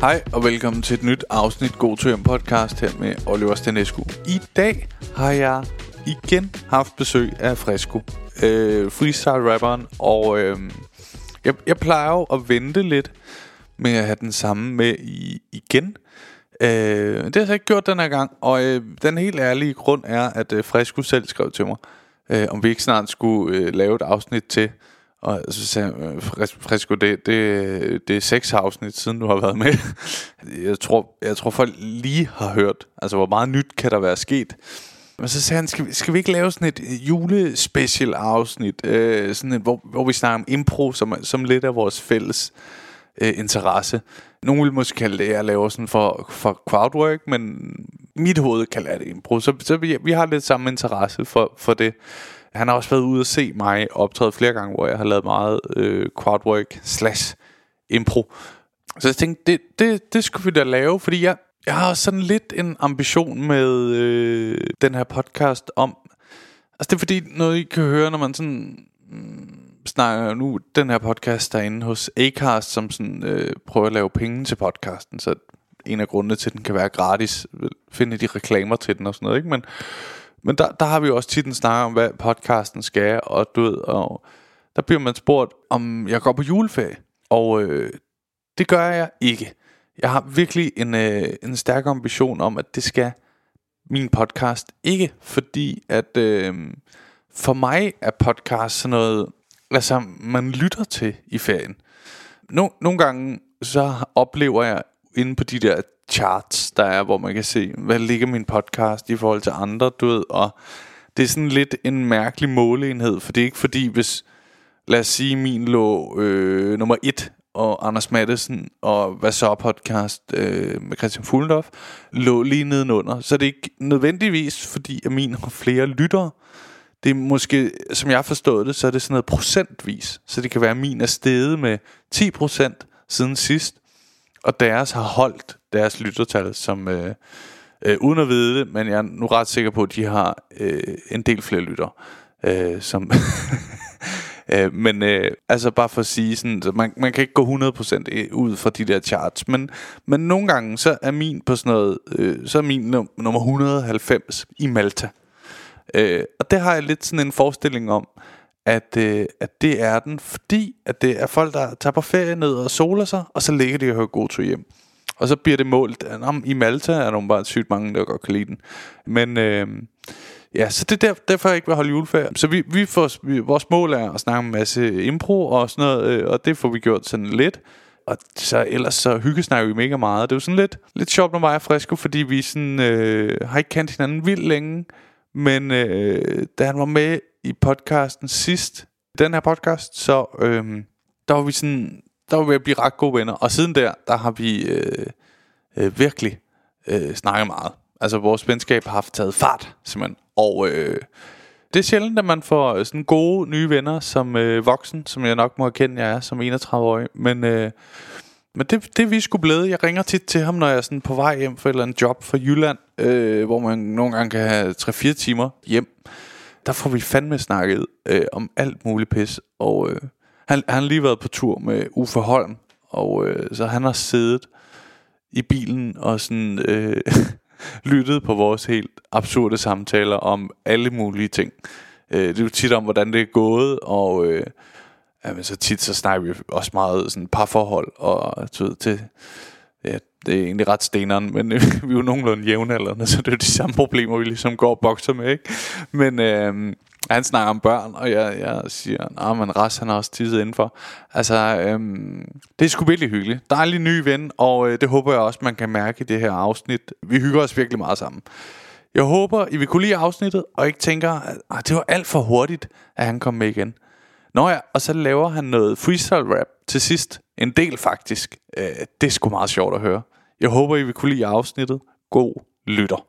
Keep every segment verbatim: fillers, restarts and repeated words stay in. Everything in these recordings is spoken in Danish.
Hej og velkommen til et nyt afsnit God to Hjem podcast her med Oliver Stanescu. I dag har jeg igen haft besøg af Fresco, øh, freestyle-rapperen, og øh, jeg, jeg plejer jo at vente lidt med at have den samme med i, igen. Øh, det har jeg så ikke gjort den her gang, og øh, den helt ærlige grund er, at øh, Fresco selv skrev til mig, øh, om vi ikke snart skulle øh, lave et afsnit til. Og så sagde jeg, Fresco, det, det, det er seks afsnit siden du har været med. Jeg tror, jeg tror folk lige har hørt, altså hvor meget nyt kan der være sket. Men så sagde han, skal vi, skal vi ikke lave sådan et julespecial afsnit, øh, sådan et, hvor, hvor vi snakker om impro, som, som lidt af vores fælles øh, interesse. Nogle vil måske kalde det, at jeg laver sådan for, for crowdwork, men mit hoved kalder det impro. Så, så vi, vi har lidt samme interesse for, for det. Han har også været ude at se mig optræde flere gange, hvor jeg har lavet meget øh, crowdwork slash impro. Så jeg tænkte, det, det, det skulle vi da lave, fordi jeg, jeg har sådan lidt en ambition med øh, den her podcast om... Altså det er fordi, noget I kan høre, når man sådan mm, snakker nu, den her podcast derinde hos Acast, som sådan øh, prøver at lave penge til podcasten, så en af grundene til, at den kan være gratis, finde de reklamer til den og sådan noget, ikke? Men... Men der, der har vi jo også tit en snak om, hvad podcasten skal, og du ved, og der bliver man spurgt, om jeg går på juleferie, og øh, det gør jeg ikke. Jeg har virkelig en, øh, en stærk ambition om, at det skal min podcast ikke, fordi at øh, for mig er podcast sådan noget, altså man lytter til i ferien. No, nogle gange så oplever jeg inde på de der charts, der er, hvor man kan se, hvad ligger min podcast i forhold til andre, du ved, og det er sådan lidt en mærkelig måleenhed, for det er ikke fordi, hvis, lad os sige, min lå øh, nummer et, og Anders Mattesen og Hvad så podcast øh, med Christian Fuglendorf lå lige nedenunder, så det er ikke nødvendigvis, fordi at min har flere lyttere. Det er måske, som jeg har forstået det, så er det sådan noget procentvis, så det kan være, at min er steget med ti procent siden sidst, og deres har holdt deres lyttertal, som øh, øh, uden at vide det, men jeg er nu ret sikker på, at de har øh, en del flere lytter, øh, som øh, men øh, altså bare for at sige sådan, så man, man kan ikke gå hundrede procent ud fra de der charts, men, men nogle gange så er min på sådan noget, øh, så er min num- nummer et hundrede og halvfems i Malta, øh, og det har jeg lidt sådan en forestilling om, At, øh, at det er den, fordi at det er folk, der tager på ferie ned og soler sig, og så ligger de og hører God to Hjem. Og så bliver det målt, at om, i Malta er der bare sygt mange, der godt kan lide den. Men øh, ja, så det er der, derfor jeg ikke vil holde juleferie. Så vi, vi får, vi, vores mål er at snakke en masse impro og sådan noget, øh, og det får vi gjort sådan lidt. Og så ellers så hyggesnakker vi mega meget. Det er jo sådan lidt, lidt sjovt med mig og Fresco, fordi vi sådan, øh, har ikke kendt hinanden vildt længe. Men øh, da han var med i podcasten sidst, den her podcast, så øh, der var vi sådan, der var vi at blive ret gode venner. Og siden der, der har vi øh, øh, virkelig øh, snakket meget. Altså vores venskab har haft taget fart, simpelthen. Og øh, det er sjældent, at man får sådan gode nye venner som øh, voksen, som jeg nok må erkende, jeg er som enogtredive-årig. Men øh, Men det, det er vi sgu blevet. Jeg ringer tit til ham, når jeg er sådan på vej hjem for et eller andet job fra Jylland, øh, hvor man nogle gange kan have tre fire timer hjem. Der får vi fandme snakket øh, om alt muligt pis. Og øh, han, han har lige været på tur med Uffe Holm, og øh, så han har siddet i bilen og sådan øh, lyttet på vores helt absurde samtaler om alle mulige ting. Øh, det er jo tit om, hvordan det er gået, og... Øh, Ja, men så tit så snakker vi også meget sådan parforhold og så til, ja, det er egentlig ret steneren, men øh, vi er jo nogenlunde jævnaldrende, så det er jo de samme problemer, vi ligesom går og bokser med, ikke? Men øh, han snakker om børn, og jeg, jeg siger, nej, men Ras, han har også tisset indenfor. Altså, øh, det er sgu virkelig hyggeligt. Dejlig ny ven, og øh, det håber jeg også, man kan mærke i det her afsnit. Vi hygger os virkelig meget sammen. Jeg håber, I vil kunne lide afsnittet, og ikke tænker, at det var alt for hurtigt, at han kom med igen. Nå ja, og så laver han noget freestyle rap til sidst. En del faktisk. øh, Det er sgu meget sjovt at høre. Jeg håber I vil kunne lide afsnittet. God lytter.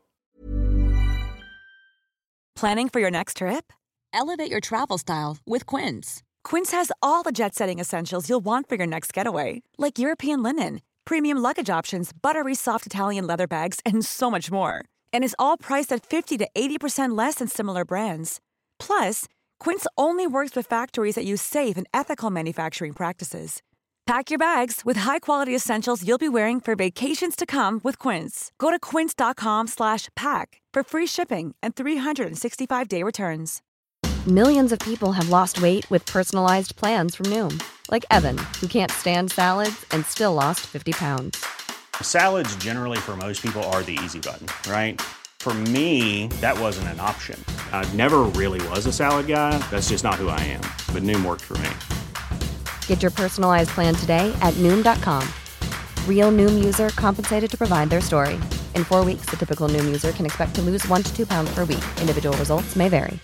Planning for your next trip? Elevate your travel style with Quince. Quince has all the jet-setting essentials you'll want for your next getaway, like European linen, premium luggage options, buttery soft Italian leather bags, and so much more. And is all priced at fifty to eighty percent less than similar brands. Plus, Quince only works with factories that use safe and ethical manufacturing practices. Pack your bags with high-quality essentials you'll be wearing for vacations to come with Quince. Go to quince.com slash pack for free shipping and three sixty-five day returns. Millions of people have lost weight with personalized plans from Noom. Like Evan, who can't stand salads and still lost fifty pounds. Salads generally for most people are the easy button, right? For me, that wasn't an option. I never really was a salad guy. That's just not who I am. But Noom worked for me. Get your personalized plan today at noom dot com. Real Noom user compensated to provide their story. In four weeks, the typical Noom user can expect to lose one to two pounds per week. Individual results may vary.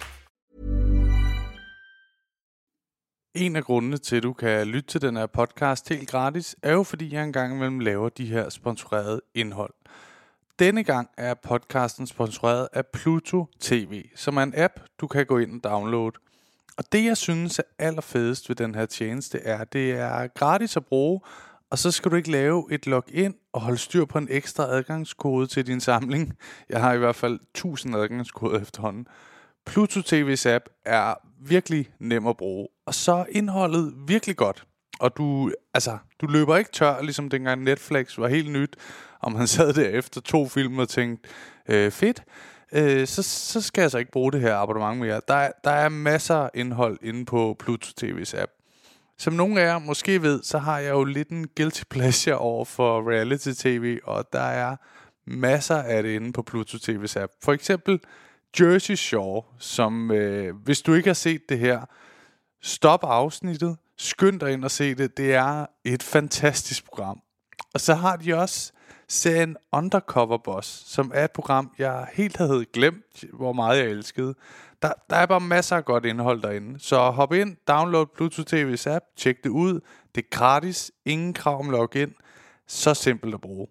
En af grundene til, at du kan lytte til den her podcast helt gratis, er jo fordi, jeg engang imellem laver de her sponsorerede indhold. Denne gang er podcasten sponsoreret af Pluto T V, som er en app, du kan gå ind og downloade. Og det, jeg synes er allerfedest ved den her tjeneste, er, at det er gratis at bruge, og så skal du ikke lave et login og holde styr på en ekstra adgangskode til din samling. Jeg har i hvert fald tusind adgangskoder efterhånden. Pluto T V's app er virkelig nem at bruge, og så er indholdet virkelig godt. Og du, altså, du løber ikke tør, ligesom dengang Netflix var helt nyt, og man sad der efter to film og tænkte, øh, fedt, øh, så, så skal jeg så ikke bruge det her abonnement mere. Der er, der er masser af indhold inde på Pluto T V's app. Som nogle af jer måske ved, så har jeg jo lidt en guilty pleasure over for reality tv, og der er masser af det inde på Pluto T V's app. For eksempel Jersey Shore, som øh, hvis du ikke har set det her, stop afsnittet, skynd dig ind og se det. Det er et fantastisk program. Og så har de også serien Undercover Boss, som er et program, jeg helt havde glemt, hvor meget jeg elskede. Der, der er bare masser af godt indhold derinde. Så hop ind, download Pluto T V's app, tjek det ud. Det er gratis, ingen krav om login. Så simpelt at bruge.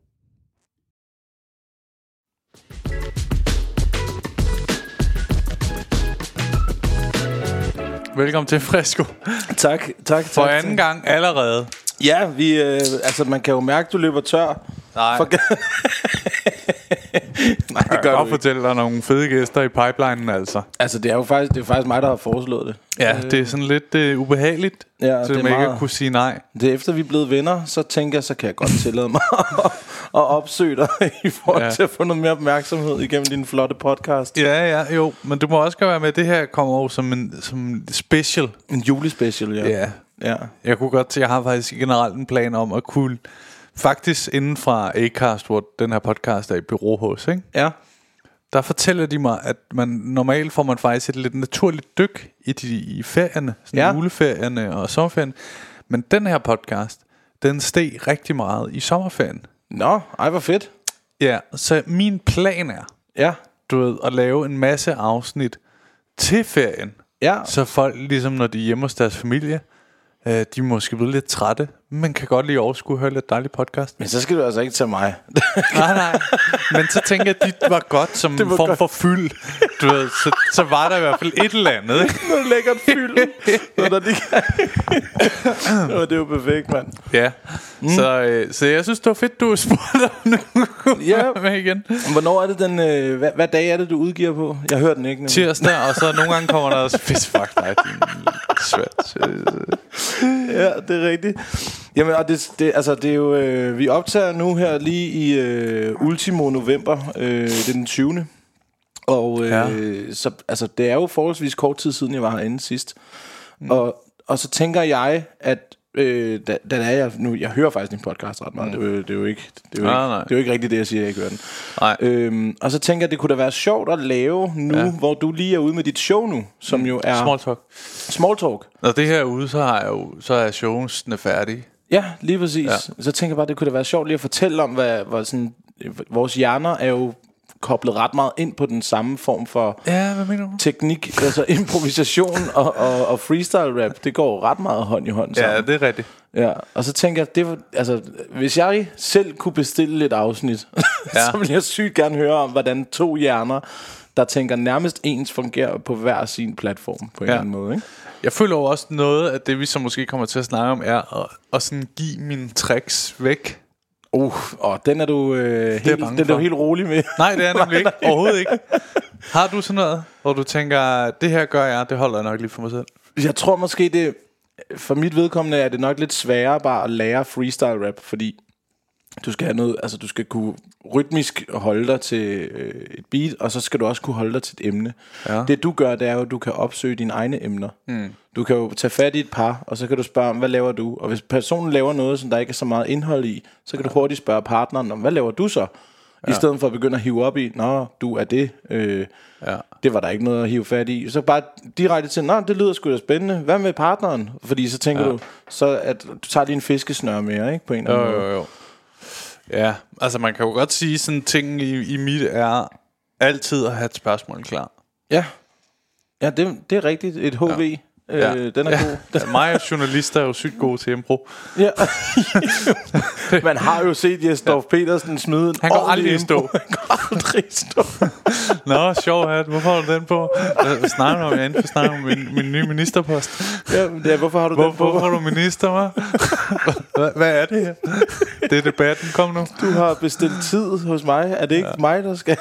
Velkommen til Fresco. Tak, tak, For tak. anden gang allerede. Ja, vi, øh, altså man kan jo mærke, du løber tør. Nej. For... Nej, det gør jeg du kan ikke. fortælle dig nogle fede gæster i pipelinen, altså. Altså, det er jo faktisk, det er faktisk mig, der har foreslået det. Ja, det er sådan lidt uh, ubehageligt, Ja, så det er man ikke meget- kunne sige nej. Det er efter, vi er blevet venner, så tænker jeg, så kan jeg godt tillade mig at, at opsøge dig i forhold Ja. til at få noget mere opmærksomhed igennem din flotte podcast. Ja, ja, jo, men du må også gøre med, at det her kommer over som en som special. En julespecial, ja. Ja. Ja. Jeg kunne godt, jeg har faktisk generelt en plan om at kunne, faktisk inden fra Acast, hvor den her podcast er i bureau hos, ikke? Ja. Der fortæller de mig, at man normalt får man faktisk et lidt naturligt dyk i, de, i ferierne, sådan Ja. juleferierne og sommerferien. Men den her podcast, den steg rigtig meget i sommerferien. Nå, ej, hvor fedt. Ja, så min plan er, Ja. du ved, at lave en masse afsnit til ferien. Ja. Så folk, ligesom når de er hjemme hos deres familie, øh, de er måske blevet lidt trætte, men kan godt lide overskue at høre lidt dejlig podcast. Men så skal du altså ikke tage mig. Nej, nej. Men så tænker jeg, at det var godt som en var form godt. for fyld. Du ved, så, så var der i hvert fald et eller andet, ikke? Noget lækkert fyld. Noget, der lige... Nå, det er jo perfekt, mand. Ja. Mm. Så, øh, så jeg synes, det var fedt, du spurgte om nu. Ja. Med igen. Hvornår er det den... Øh, hvad, hvad dag er det, du udgiver på? Jeg hører den ikke. nemlig. Tirsdag, og så nogle gange kommer der også fisk. Fuck dig, din svært. Ja, det er rigtigt. Jamen, og det, det, altså, det er jo... Øh, vi optager nu her lige i øh, ultimo november. Øh, det er den tyvende Og øh, Ja. så, altså, det er jo forholdsvis kort tid siden, jeg var herinde sidst. Mm. Og, og så tænker jeg, at... Øh, da, da er jeg nu, jeg hører faktisk din podcast ret meget. Mm. Det, er jo, det er jo ikke, det er jo Nej, ikke, nej. det er jo ikke rigtigt det, jeg siger, jeg ikke hører den. Nej. Øhm, og så tænker jeg, det kunne da være sjovt at lave nu, Ja. hvor du lige er ude med dit show nu, som jo er Small talk. Small Talk. Når det her er ude, så har jeg jo, så er showsene færdige. Ja, lige præcis. Ja. Ja. Så tænker jeg bare, det kunne da være sjovt lige at fortælle om, hvad, hvad sådan, vores hjerner er jo koblet ret meget ind på den samme form for Ja, hvad mener du? teknik, altså improvisation og, og, og freestyle rap. Det går ret meget hånd i hånd sammen. Ja, det er rigtigt. Ja, og så tænker jeg, det var, altså, hvis jeg selv kunne bestille et afsnit, Ja. så ville jeg sygt gerne høre om, hvordan to hjerner, der tænker nærmest ens, fungerer på hver sin platform på en Ja. eller anden måde, ikke? Jeg føler jo også noget af det, vi så måske kommer til at snakke om, er at, at sådan give mine tricks væk. Uh, og den er du, øh, helt, bange den er du for. helt rolig med. Nej, det er nemlig ikke. Overhovedet ikke. Har du sådan noget, hvor du tænker, det her gør jeg, det holder jeg nok lige for mig selv? Jeg tror måske det for mit vedkommende er det nok lidt sværere bare at lære freestyle rap, fordi du skal have noget, altså du skal kunne rytmisk holde dig til øh, et beat, og så skal du også kunne holde dig til et emne. Ja. Det du gør, det er jo, at du kan opsøge dine egne emner. Mm. Du kan jo tage fat i et par, og så kan du spørge om, hvad laver du? Og hvis personen laver noget, som der ikke er så meget indhold i, så kan du hurtigt spørge partneren om, hvad laver du så? Ja. I stedet for at begynde at hive op i, nå, du er det. Øh, ja. Det var der ikke noget at hive fat i. Så bare direkte til, nå, det lyder sgu da spændende. Hvad med partneren? Fordi så tænker ja. du, så at du tager lige en fiskesnør mere, ikke? På en eller anden jo, måde. Jo, jo. Ja, altså man kan jo godt sige, sådan ting i, i mit er altid at have et spørgsmål klar. Ja, ja det, det er rigtigt. Et H V. Ja. Ja. Øh, den er ja. god. Ja, mig og journalister er jo sygt gode til impro. Ja. Man har jo set Jesdorf ja. Petersen smide en Han går aldrig i stå. Han går aldrig i stå. Nå, sjov hat. Hvorfor har du den på? Hvad snakker du om? Jeg er inde snakke om min, min nye ministerpost. Ja, det er, hvorfor har du Hvor, den på? Hvorfor er du minister, hva'? Hvad, hvad er det her? Det er debatten. Kom nu. Du har bestilt tid hos mig. Er det ikke ja. mig, der skal...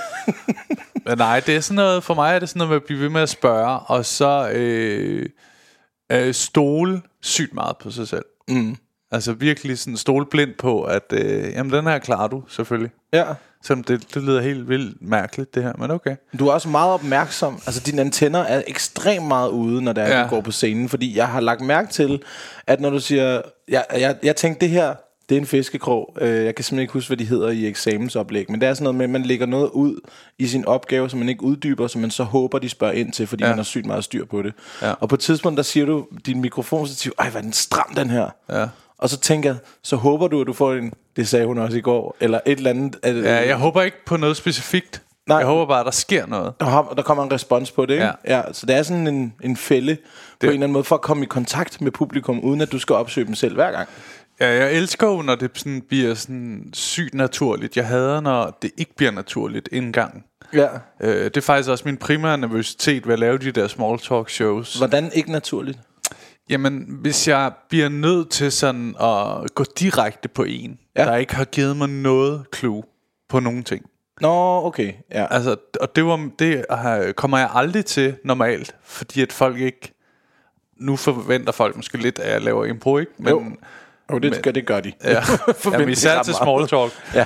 Nej, det er sådan noget, for mig er det sådan noget med at blive ved med at spørge, og så øh, øh, stole sygt meget på sig selv. Mm. Altså virkelig sådan stole blind på, at øh, jamen den her klarer du selvfølgelig. Ja. Selvom det, det lyder helt vildt mærkeligt det her, men okay. Du er også meget opmærksom. Altså dine antenner er ekstremt meget ude, når det er, ja. du går på scenen. Fordi jeg har lagt mærke til, at når du siger, jeg, jeg, jeg tænkte det her, det er en fiskekrog. Jeg kan simpelthen ikke huske, hvad de hedder i eksamensoplæg. Men det er sådan noget med, at man lægger noget ud i sin opgave, som man ikke uddyber, som man så håber, de spørger ind til, fordi ja. man har sygt meget styr på det. Ja. Og på et tidspunkt, der siger du, din mikrofonstativ, ej, hvad er den stram, den her. Ja. Og så tænker jeg, så håber du, at du får en, det sagde hun også i går, eller et eller andet. At, ja, jeg håber ikke på noget specifikt. Nej. Jeg håber bare, at der sker noget. Der, der kommer en respons på det, ikke? Ja. Ja, så det er sådan en, en fælde det. på en eller anden måde, for at komme i kontakt med publikum, uden at du skal opsøge dem selv hver gang. Ja, jeg elsker jo, når det sådan bliver sådan sygt naturligt. Jeg hader, når det ikke bliver naturligt indgang. Ja. Øh, det er faktisk også min primære nervøsitet ved at lave de der small talk shows. Hvordan ikke naturligt? Jamen, hvis jeg bliver nødt til sådan at gå direkte på en, ja. der ikke har givet mig noget clue på nogen ting. Nå, okay. Ja. Altså, og det, var, det kommer jeg aldrig til normalt, fordi at folk ikke... Nu forventer folk måske lidt, at jeg laver impro, ikke? Men... Jo. Og det, men, det gør de. Ja, jamen, især til small talk. Ja.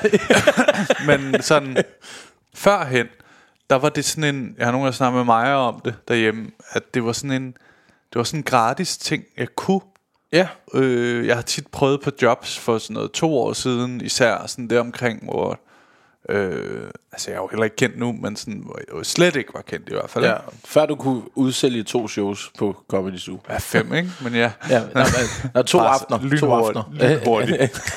Men sådan førhen, der var det sådan en, jeg har nogen, der snakker med mig om det derhjemme, at det var sådan en, det var sådan en gratis ting, jeg kunne. Ja. Øh, jeg har tit prøvet på jobs for sådan noget to år siden, især sådan der omkring, hvor øh, altså jeg er jo heller ikke kendt nu, men sådan, hvor jeg slet ikke var kendt i hvert fald. Ja, før du kunne udsælge to shows på Comedy Zoo. Ja, fem, ikke? Men ja. Ja, nej, nej, to aftener. To aftener. Lynhurtigt.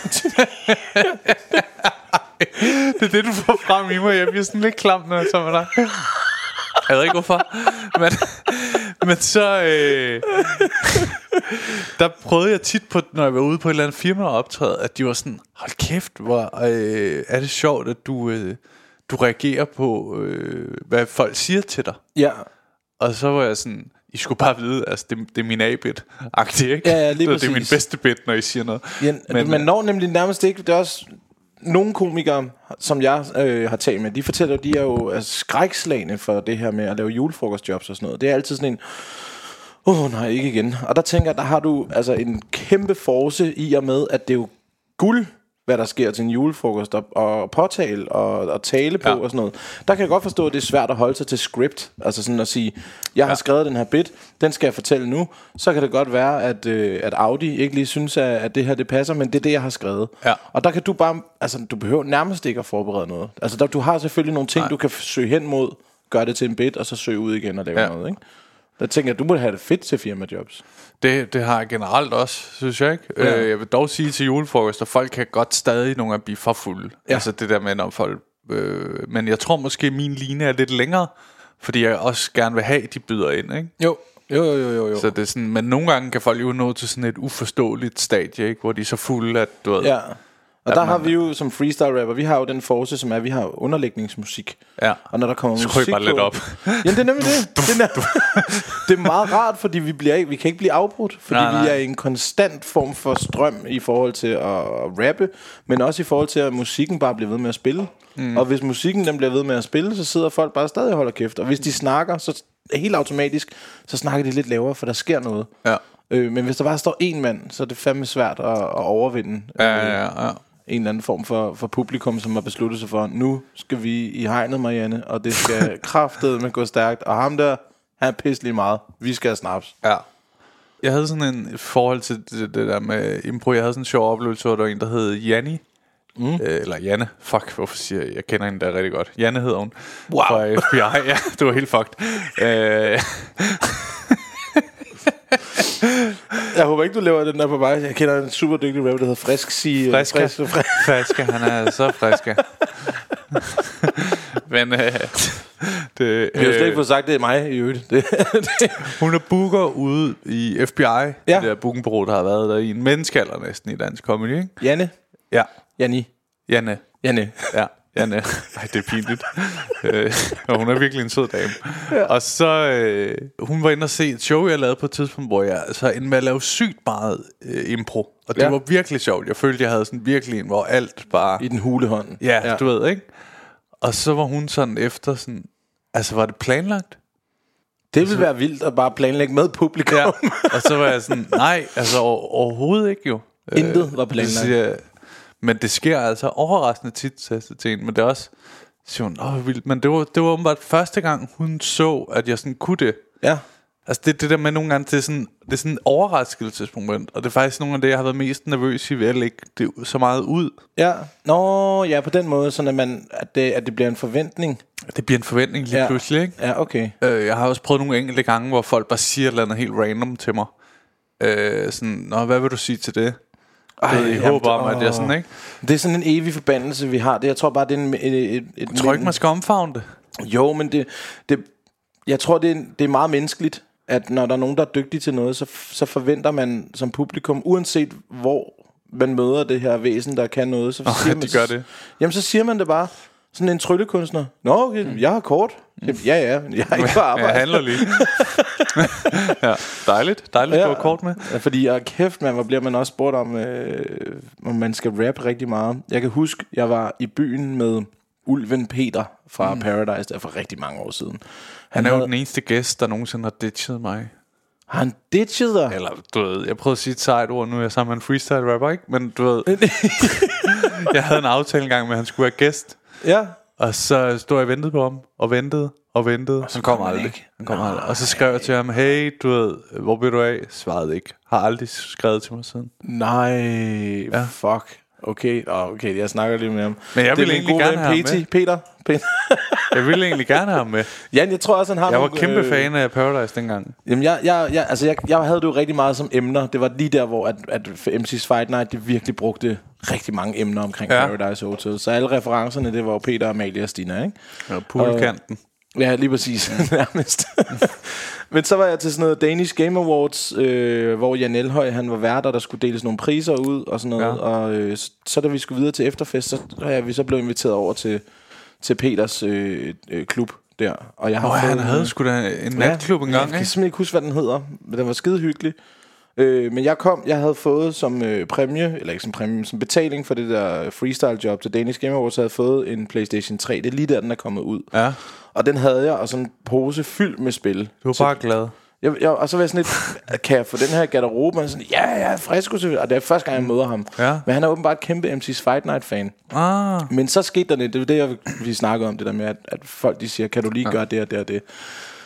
Det er det, du får frem i mig. Jeg bliver sådan lidt klam, når jeg tager med dig. Jeg ved ikke hvorfor. Men, men så øh, der prøvede jeg tit på, når jeg var ude på et eller andet firma og optræde, at de var sådan, hold kæft, hvor øh, er det sjovt, at du, øh, du reagerer på øh, hvad folk siger til dig. Ja. Og så var jeg sådan, I skulle bare vide, altså det, det er min A-bit-agtig, ikke? Ja, ja, lige så det er min bedste bit, når I siger noget. Ja, men man når nemlig nærmest ikke. Det er også nogle komikere, som jeg øh, har talt med, de fortæller, de er jo er skrækslagne for det her med at lave julefrokostjobs og sådan noget. Det er altid sådan en, åh oh, nej, ikke igen. Og der tænker jeg, der har du altså en kæmpe force i og med, at det er jo guld, hvad der sker til en julefrokost, og, og påtale og, og tale på, ja. Og sådan noget. Der kan jeg godt forstå, at det er svært at holde sig til script. Altså sådan at sige, jeg har ja. skrevet den her bit, den skal jeg fortælle nu. Så kan det godt være, at, øh, at Audi ikke lige synes, at, at det her det passer, men det er det, jeg har skrevet. Ja. Og der kan du bare, altså du behøver nærmest ikke at forberede noget. Altså der, du har selvfølgelig nogle ting, Nej. du kan søge hen mod, gøre det til en bit, og så søge ud igen og lave ja. noget, ikke? Der tænker jeg, at du må have det fedt til firmajobs. Det, det har jeg generelt også, synes jeg ikke. Ja. øh, Jeg vil dog sige til julefrokoster, folk kan godt stadig nogle gange blive for fulde. Ja. Altså det der med, når folk øh, men jeg tror måske, min linje er lidt længere, fordi jeg også gerne vil have, de byder ind, ikke? Jo, jo, jo, jo, jo. Så det er sådan, men nogle gange kan folk jo nå til sådan et uforståeligt stadie, ikke? Hvor de er så fulde, at du ved... Ja. Og der man, har vi jo som freestyle rapper, vi har jo den force, som er, at vi har underlægningsmusik. Ja. Og når der kommer så musik bare på, lidt op. Ja, det er nemlig det. Det er, det er meget rart, fordi vi bliver vi kan ikke blive afbrudt, fordi nej, nej. vi er i en konstant form for strøm i forhold til at rappe, men også i forhold til at musikken bare bliver ved med at spille. Mm. Og hvis musikken den bliver ved med at spille, så sidder folk bare stadig og holder kæft. Og hvis de snakker, så helt automatisk, så snakker de lidt lavere, for der sker noget. Ja. Øh, men hvis der bare står én mand, så er det fandme svært at, at overvinde. Ja, ja, ja. En eller anden form for, for publikum, som har besluttet sig for, nu skal vi i hegnet, Marianne, og det skal kraftedeme gå stærkt. Og ham der, han er pisselig meget. Vi skal have snaps. Ja. Jeg havde sådan en forhold til det, det der med impro. Jeg havde sådan en sjov oplevelse, hvor der var en, der hed Janni. Mm. Øh, eller Janne. Fuck, hvorfor siger jeg? Jeg kender hende der rigtig godt. Janne hedder hun. Wow. Fra F B I. Ja, det var helt fucked. øh. Jeg håber ikke, du laver den der på mig. Jeg kender en super dygtig rapper, der hedder Frisk. Sige, Friska. Frisk, frisk. Friska, han er så friska. Men øh, det, Vi har jo slet ikke fået sagt, det er mig i øvrigt. Det, det. Hun er booker ude i F B I. Ja. Det der bookingbureau, der har været der i en menneskealder næsten i dansk comedy, ikke? Janne? Ja. Janni? Janne. Janne. Ja, Janne. Ej, det er pinligt. øh, og hun er virkelig en sød dame. Ja. Og så, øh, hun var inde og se et show, jeg lavede på et tidspunkt, hvor jeg altså endte med at lave sygt meget øh, impro. Og det ja. var virkelig sjovt. Jeg følte, jeg havde sådan virkelig en, hvor alt bare... I den hule hånd. Ja, ja, du ved, ikke? Og så var hun sådan efter sådan... Altså, var det planlagt? Det ville være vildt at bare planlægge med publikum. Ja. Og så var jeg sådan, nej, altså over, overhovedet ikke jo. Intet var planlagt. Siger, men det sker altså overraskende tit, sagde jeg til hende. Men det er også, siger hun, åh, vildt. Men det var, det var åbenbart første gang, hun så, at jeg sådan kunne det. Ja. Altså det, det der med nogle gange, det er sådan, det er sådan en overraskelsesmoment. Og det er faktisk nogle af det, jeg har været mest nervøs i ved at lægge det så meget ud. Ja, nå, ja, på den måde, sådan at, man, at, det, at det bliver en forventning. Det bliver en forventning lige ja. pludselig, ikke? Ja, okay. øh, Jeg har også prøvet nogle enkelte gange, hvor folk bare siger et eller andet helt random til mig. øh, Sådan, nå, hvad vil du sige til det? Ej, det er i håb om, at det er sådan, ikke? Det er sådan en evig forbandelse, vi har. Det, jeg tror bare, det er en... Et, et, et, jeg tror ikke, man skal omfavne det. Jo, men det, det jeg tror, det er, det er meget menneskeligt, at når der er nogen, der er dygtige til noget, så, så forventer man som publikum, uanset hvor man møder det her væsen, der kan noget, så, oh, siger, man, de gør det. Jamen, så siger man det bare. Sådan en tryllekunstner. Nå, okay, mm. jeg har kort. Jamen, ja, ja, jeg har ikke på arbejde. Jeg handler lige. Ja, dejligt. Dejligt, ja, du har kort med. Ja, fordi, og kæft, man, hvor bliver man også spurgt om, øh, om man skal rappe rigtig meget. Jeg kan huske, jeg var i byen med Ulven Peter fra mm. Paradise, der for rigtig mange år siden. Han, han er havde... jo den eneste gæst, der nogensinde har ditchet mig. Har han ditchet dig? Eller, du ved, jeg prøvede at sige et sejt ord, nu er jeg sammen med en freestyle rapper, ikke? Men du ved, jeg havde en aftale engang med, at han skulle være gæst. Ja. Og så stod jeg og ventede på ham, og ventede, og ventede. Og så kom han aldrig. Han kom aldrig. Og så skrev jeg til ham, hey, du ved, hvor bliver du af? Svarede ikke. Har aldrig skrevet til mig siden. Nej, ja. Fuck. Okay, oh, okay, jeg snakker lige med ham. Men jeg ville egentlig gerne have ham med. Peter. Peter. Jeg ville egentlig gerne have ham med. Jan, jeg tror også, han har Jeg var nogle, kæmpe øh... fan af Paradise dengang. Jamen, jeg, jeg, jeg, altså, jeg, jeg havde det jo rigtig meget som emner. Det var lige der, hvor at, at M C's Fight Night, de virkelig brugte rigtig mange emner omkring ja. Paradise Hotel. Så alle referencerne, det var jo Peter, Amalie og Stina, ikke? Ja, poolkanten. Ja, lige præcis. Nærmest. Men så var jeg til sådan noget Danish Game Awards, øh, hvor Jan Elhøj, han var vært, og der skulle deles nogle priser ud og sådan noget. Ja. Og øh, så da vi skulle videre til efterfest, så er vi så blevet inviteret over til, til Peters øh, øh, klub der. Og jeg har oh, fået, han havde sgu da en natklub ja, engang, jeg kan simpelthen ikke huske, hvad den hedder, men den var skide hyggelig. Øh, men jeg kom, jeg havde fået som øh, præmie, eller ikke som præmie, som betaling for det der freestyle job til Danish Game Awards, så havde jeg fået en PlayStation tre. Det er lige der, den er kommet ud. Ja. Og den havde jeg, og sådan en pose fyldt med spil. Du var så, bare glad. Jeg, jeg, og så var jeg sådan lidt, kan jeg få den her garderobe? Og sådan, ja, ja, Fresco selvfølgelig. Og det er første gang, jeg møder ham. Ja. Men han er åbenbart kæmpe M C's Fight Night fan. Ah. Men så skete der det, det er det, jeg, vi snakkede om, det der med, at, at folk de siger, kan du lige ja. gøre det og det og det.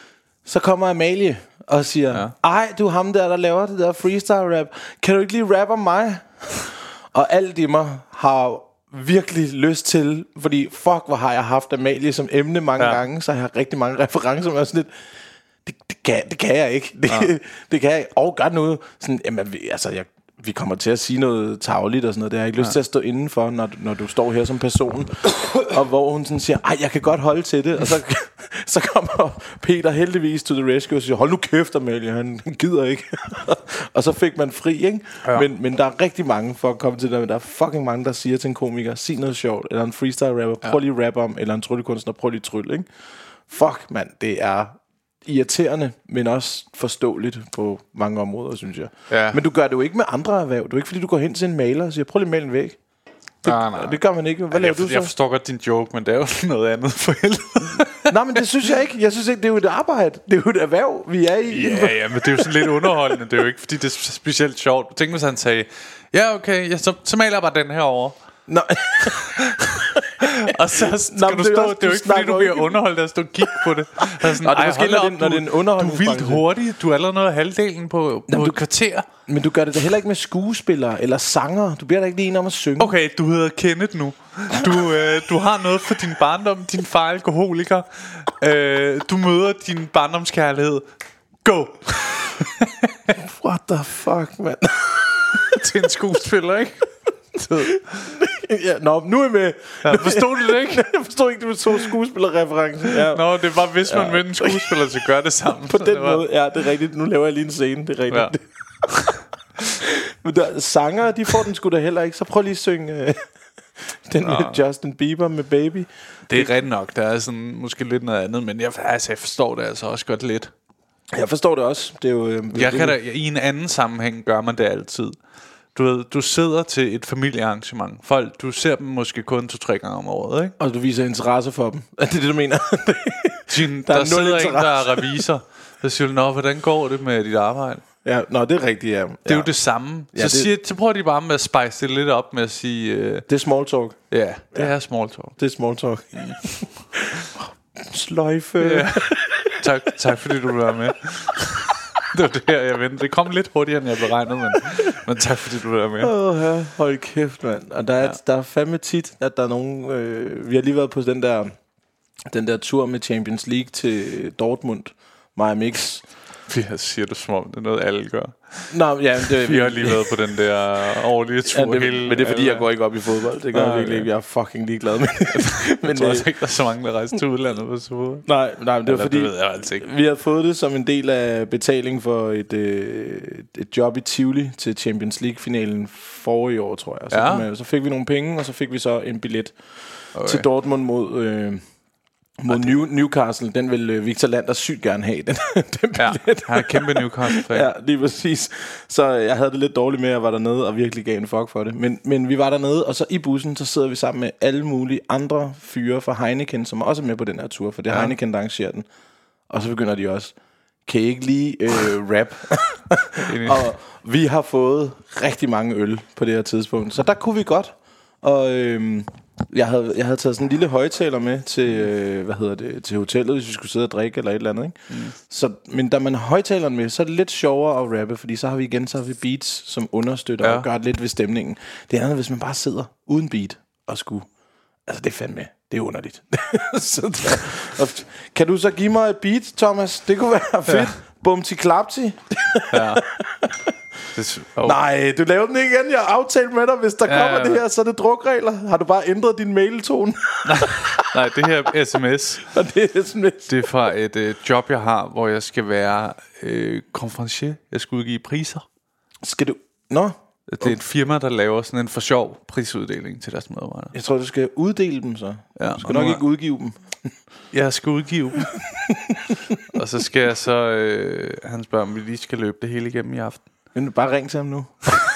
Så kommer Amalie og siger, ja. ej, du er ham der, der laver det der freestyle rap. Kan du ikke lige rappe om mig? Og alt i mig har virkelig lyst til, fordi fuck, hvor har jeg haft Amalie som emne mange ja. gange, så jeg har rigtig mange referencer med sådan lidt. Det, det, kan, det kan jeg ikke. Det, ja. det kan jeg ikke. Og gør noget. Sådan, jamen, vi, altså, jeg, vi kommer til at sige noget tarveligt og sådan noget. Det har jeg ikke lyst ja. til at stå indenfor, når, når du står her som person. Og hvor hun sådan siger, ej, jeg kan godt holde til det. Og så, så kommer Peter heldigvis to the rescue og siger, hold nu kæft, Amalie, han gider ikke. Og så fik man fri, ikke? Ja. Men, men der er rigtig mange for at komme til det. Men der er fucking mange, der siger til en komiker, sig noget sjovt. Eller en freestyle rapper, prøv lige at rappe om. Eller en tryllekunstner, prøv lige at trylle, ikke? Fuck, mand, det er irriterende, men også forståeligt på mange områder, synes jeg. Ja. Men du gør det jo ikke med andre erhverv. Du er ikke, fordi du går hen til en maler og siger, prøv lige at male en væg. Det, nej, nej. det gør man ikke. Hvad laver jeg, du så? Jeg forstår godt din joke, men det er jo noget andet for helvede. Nej, men det synes jeg ikke. Jeg synes ikke, det er jo et arbejde. Det er jo et erhverv, vi er i. Ja, ja, men det er jo sådan lidt underholdende. Det er jo ikke, fordi det er specielt sjovt. Tænk, hvis han sagde, ja, okay, ja, så, så maler jeg bare den her over. Nej. Og så skal Nå, du det stå, også, det er jo du ikke fordi du bliver ikke. underholdt at stå og kigge på det. Altså sådan, Nå, det er ej, måske, hold når op, det- når du, det er en du er underholdningsbranche. vildt hurtig. Du er allerede nået halvdelen på, på du- et kvarter. Men du gør det da heller ikke med skuespillere eller sanger. Du bliver da ikke lige en om at synge. Okay, du hedder Kenneth nu. Du, øh, du har noget for din barndom. Din far er alkoholiker. øh, Du møder din barndomskærlighed. Go. What the fuck, mand? Til en skuespiller, ikke? Ja, nå, nu er jeg med. Ja, forstod du det ikke? Jeg forstod ikke, det var så skuespillerreference. Ja. Nå, det var hvis man ja. mødte en skuespiller til at gøre det sammen. På Så den det var... måde, ja, det er rigtigt. Nu laver jeg lige en scene, det er rigtigt. Ja. Men der, sanger, de får den sgu da heller ikke. Så prøv lige at synge øh, den med Justin Bieber med Baby. Det er rigtigt nok. Der er sådan måske lidt noget andet, men jeg, altså, jeg forstår det altså også godt lidt. Jeg forstår det også. Det er jo, øh, Jeg det, kan da, I en anden sammenhæng gør man det altid. Du ved, du sidder til et familiearrangement. Folk, du ser dem måske kun to-tre gange om året, ikke? Og du viser interesse for dem. Er det det, du mener? Din, Der der er der nul sidder en, der interesse. er revisor. Så siger du, nå, hvordan går det med dit arbejde? Ja, nå, det er rigtigt, ja. Det er jo det samme. Så, Ja, det- siger, så prøver de bare med at spice det lidt op med at sige, øh, Det er small talk. ja, det ja. er small talk. Det er small talk. Sløjfe. Ja. tak, tak fordi du vil være med. Det var det her, jeg ventede. Det kom lidt hurtigere, end jeg beregnede, men, men tak fordi du vil være med. Åh, ja. Hold kæft, mand. Og der er, ja. der er fandme tit, at der er nogen... Øh, vi har lige været på den der, den der tur med Champions League til Dortmund. Mig og Mix. Jeg siger det som om, det er noget, alle gør. Nå, ja, det, Vi har lige været på den der årlige tur. ja, det, hele, men det er fordi, alle- jeg går ikke op i fodbold. Det gør Nej, jeg virkelig ja. ikke. Jeg er fucking ligeglad med det. Jeg Men, tror øh, også ikke, der er så mange, der rejser til udlandet på tur. nej, nej, men det var Eller, fordi... det ved jeg altså ikke. Vi havde fået det som en del af betaling for et, øh, et job i Tivoli til Champions League-finalen forrige år, tror jeg. Så, Ja. man, så fik vi nogle penge, og så fik vi så en billet Okay. til Dortmund mod, øh, mod New, Newcastle. Den vil øh, Victor Lander sygt gerne have, den, den Ja, billet. han er kæmpe Newcastle-fan. Ja, lige præcis. Så jeg havde det lidt dårligt med, at jeg var dernede og virkelig gav en fuck for det. Men, men vi var dernede, og så i bussen, så sidder vi sammen med alle mulige andre fyre fra Heineken, som er også med på den her tur, for det er Ja. Heineken, der arrangerer den. Og så begynder de også, kan I ikke lige øh, rap? Og vi har fået rigtig mange øl på det her tidspunkt, så der kunne vi godt. Og øh, jeg, havde, jeg havde taget sådan en lille højtaler med til, øh, hvad hedder det, til hotellet, hvis vi skulle sidde og drikke eller et eller andet, ikke? Mm. Så, men da man har højtaleren med, så er det lidt sjovere at rappe, fordi så har vi igen så har vi beats, som understøtter Ja. og gør lidt ved stemningen. Det er andet, hvis man bare sidder uden beat og skulle... Altså, det er fandme... Det er underligt. Så der, og kan du så give mig et beat, Thomas? Det kunne være fedt. Ja. Bumti klapti. Ja. Det, oh. Nej, du laver den ikke igen. Jeg har aftalt med dig. Hvis der Ja, kommer ja. det her, så er det drukregler. Har du bare ændret din mailtone? Nej, det her er sms. Og det er sådan lidt... Det er fra et øh, job, jeg har, hvor jeg skal være øh, konferencier. Jeg skal udgive priser. Skal du... Nå, Det er et firma, der laver sådan en for sjov prisuddeling til deres medarbejdere. jeg tror, du skal uddele dem så. Ja, Du skal og nok nu er- ikke udgive dem. Jeg skal udgive dem. Og så skal jeg så... Øh, han spørger, om vi lige skal løbe det hele igennem i aften. Men bare ring til ham nu.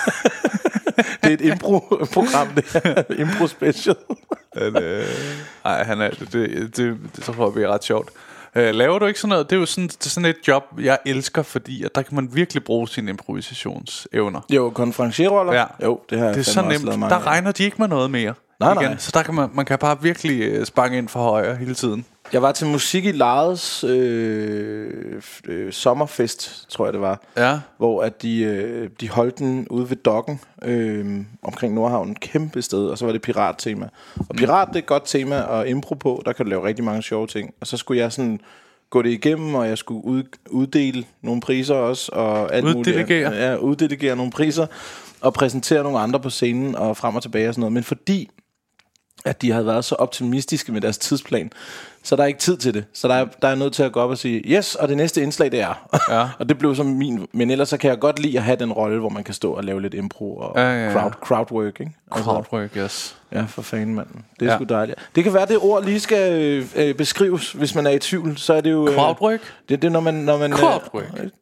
Det er et impro-program, det her. Impro-special. Men, øh, ej, han er, det, det, det, det tror jeg bliver ret sjovt. Øh, laver du ikke sådan noget? Det er jo sådan, det er sådan et job, jeg elsker, fordi at der kan man virkelig bruge sine improvisationsevner. Jo, konferencierroller. Ja. Jo, det har jeg Det er fandme så også nemt. lavet mange Der af. regner de ikke med noget mere. Nej, igen. nej. Så der kan man, man kan bare virkelig øh, spange ind for højre hele tiden. Jeg var til musik i Lades øh, f- øh, sommerfest, tror jeg det var. Ja. Hvor at de, øh, de holdt den ude ved dokken øh, omkring Nordhavn. Kæmpe sted, og så var det pirattema. Og pirat, det er et godt tema at impro på. Der kan du lave rigtig mange sjove ting. Og så skulle jeg sådan gå det igennem, og jeg skulle ud, uddele nogle priser også. Og alt Uddelegere? muligt. Ja, uddelegere nogle priser. Og præsentere nogle andre på scenen, og frem og tilbage og sådan noget. Men fordi at de havde været så optimistiske med deres tidsplan, så der er ikke tid til det. Så der er, der er nødt til at gå op og sige, yes, og det næste indslag, det er. Ja. Og det blev som min... Men ellers så kan jeg godt lide at have den rolle, hvor man kan stå og lave lidt impro og Ja, ja, ja. crowd, crowdwork, ikke? Altså, Crowdwork, yes. ja, for fanden, mand. Det er Ja. sgu dejligt. Det kan være, det ord lige skal øh, øh, beskrives, hvis man er i tvivl. Så er det jo... Øh, Crowdwork? det, det er, når man... Når man Crowdwork. Øh,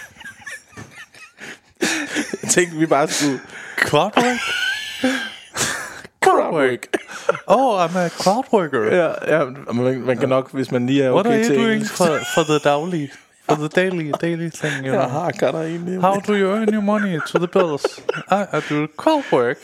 jeg tænkte, vi bare skulle... Crowdwork? crowdwork. Oh, I'm a crowdworker. Ja, ja man, man kan nok, hvis man lige er What okay are til you doing engelsk. for, for the daily, for the daily, daily thing, you know? Jeg har kan der egentlig. How do you earn your money to the bills? I, I do crowdwork.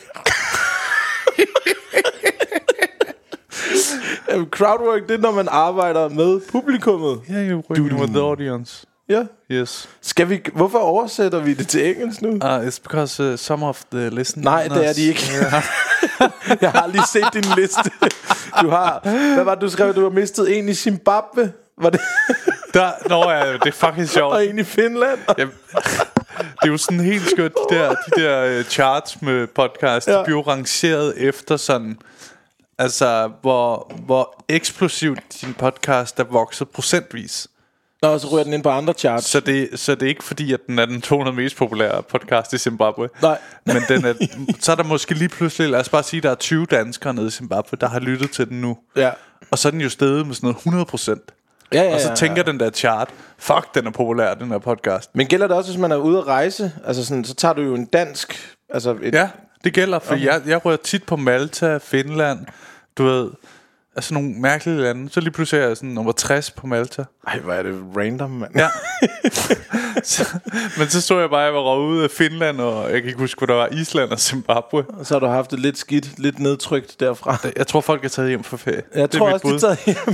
Crowdwork, det er, når man arbejder med publikummet. Yeah, you're working with the audience. Ja. Yes. Skal vi, hvorfor oversætter vi det til engelsk nu? Uh, it's because uh, some of the listeners... Nej, det er de ikke. Jeg har lige set din liste. Du har... Hvad var det, du skrev? Du har mistet en i Zimbabwe. Var det? Der, nå ja, det er fucking sjovt. Og en i Finland. Ja, det er jo sådan helt skørt. De der, de der uh, charts med podcast, ja. De bliver jo rangeret efter sådan... Altså, hvor, hvor eksplosivt din podcast er vokset procentvis. Nå, så ryger den ind på andre charts. Så det, så det er ikke fordi, at den er den to hundrede mest populære podcast i Zimbabwe. Nej. Men den er, så er der måske lige pludselig, lad os bare sige, der er tyve danskere nede i Zimbabwe, der har lyttet til den nu. Ja. Og så er den jo steget med sådan noget hundrede procent. Ja, ja, Og så ja, tænker ja. den der chart, fuck, den er populær, den her podcast. Men gælder det også, hvis man er ude at rejse? Altså sådan, så tager du jo en dansk... Altså et, Ja, det gælder, for Okay. jeg, jeg rører tit på Malta, Finland, du ved, altså nogle mærkelige lande. Så lige pludselig er jeg sådan nummer tres på Malta. Ej, hvor er det random, mand. Ja. så, men så stod jeg bare, jeg var røget ud af Finland, og jeg kan ikke huske, hvor der var Island og Zimbabwe. Og så har du haft det lidt skidt, lidt nedtrykt derfra. Jeg tror, folk er taget hjem for ferie. Jeg det tror er også, de er taget hjem.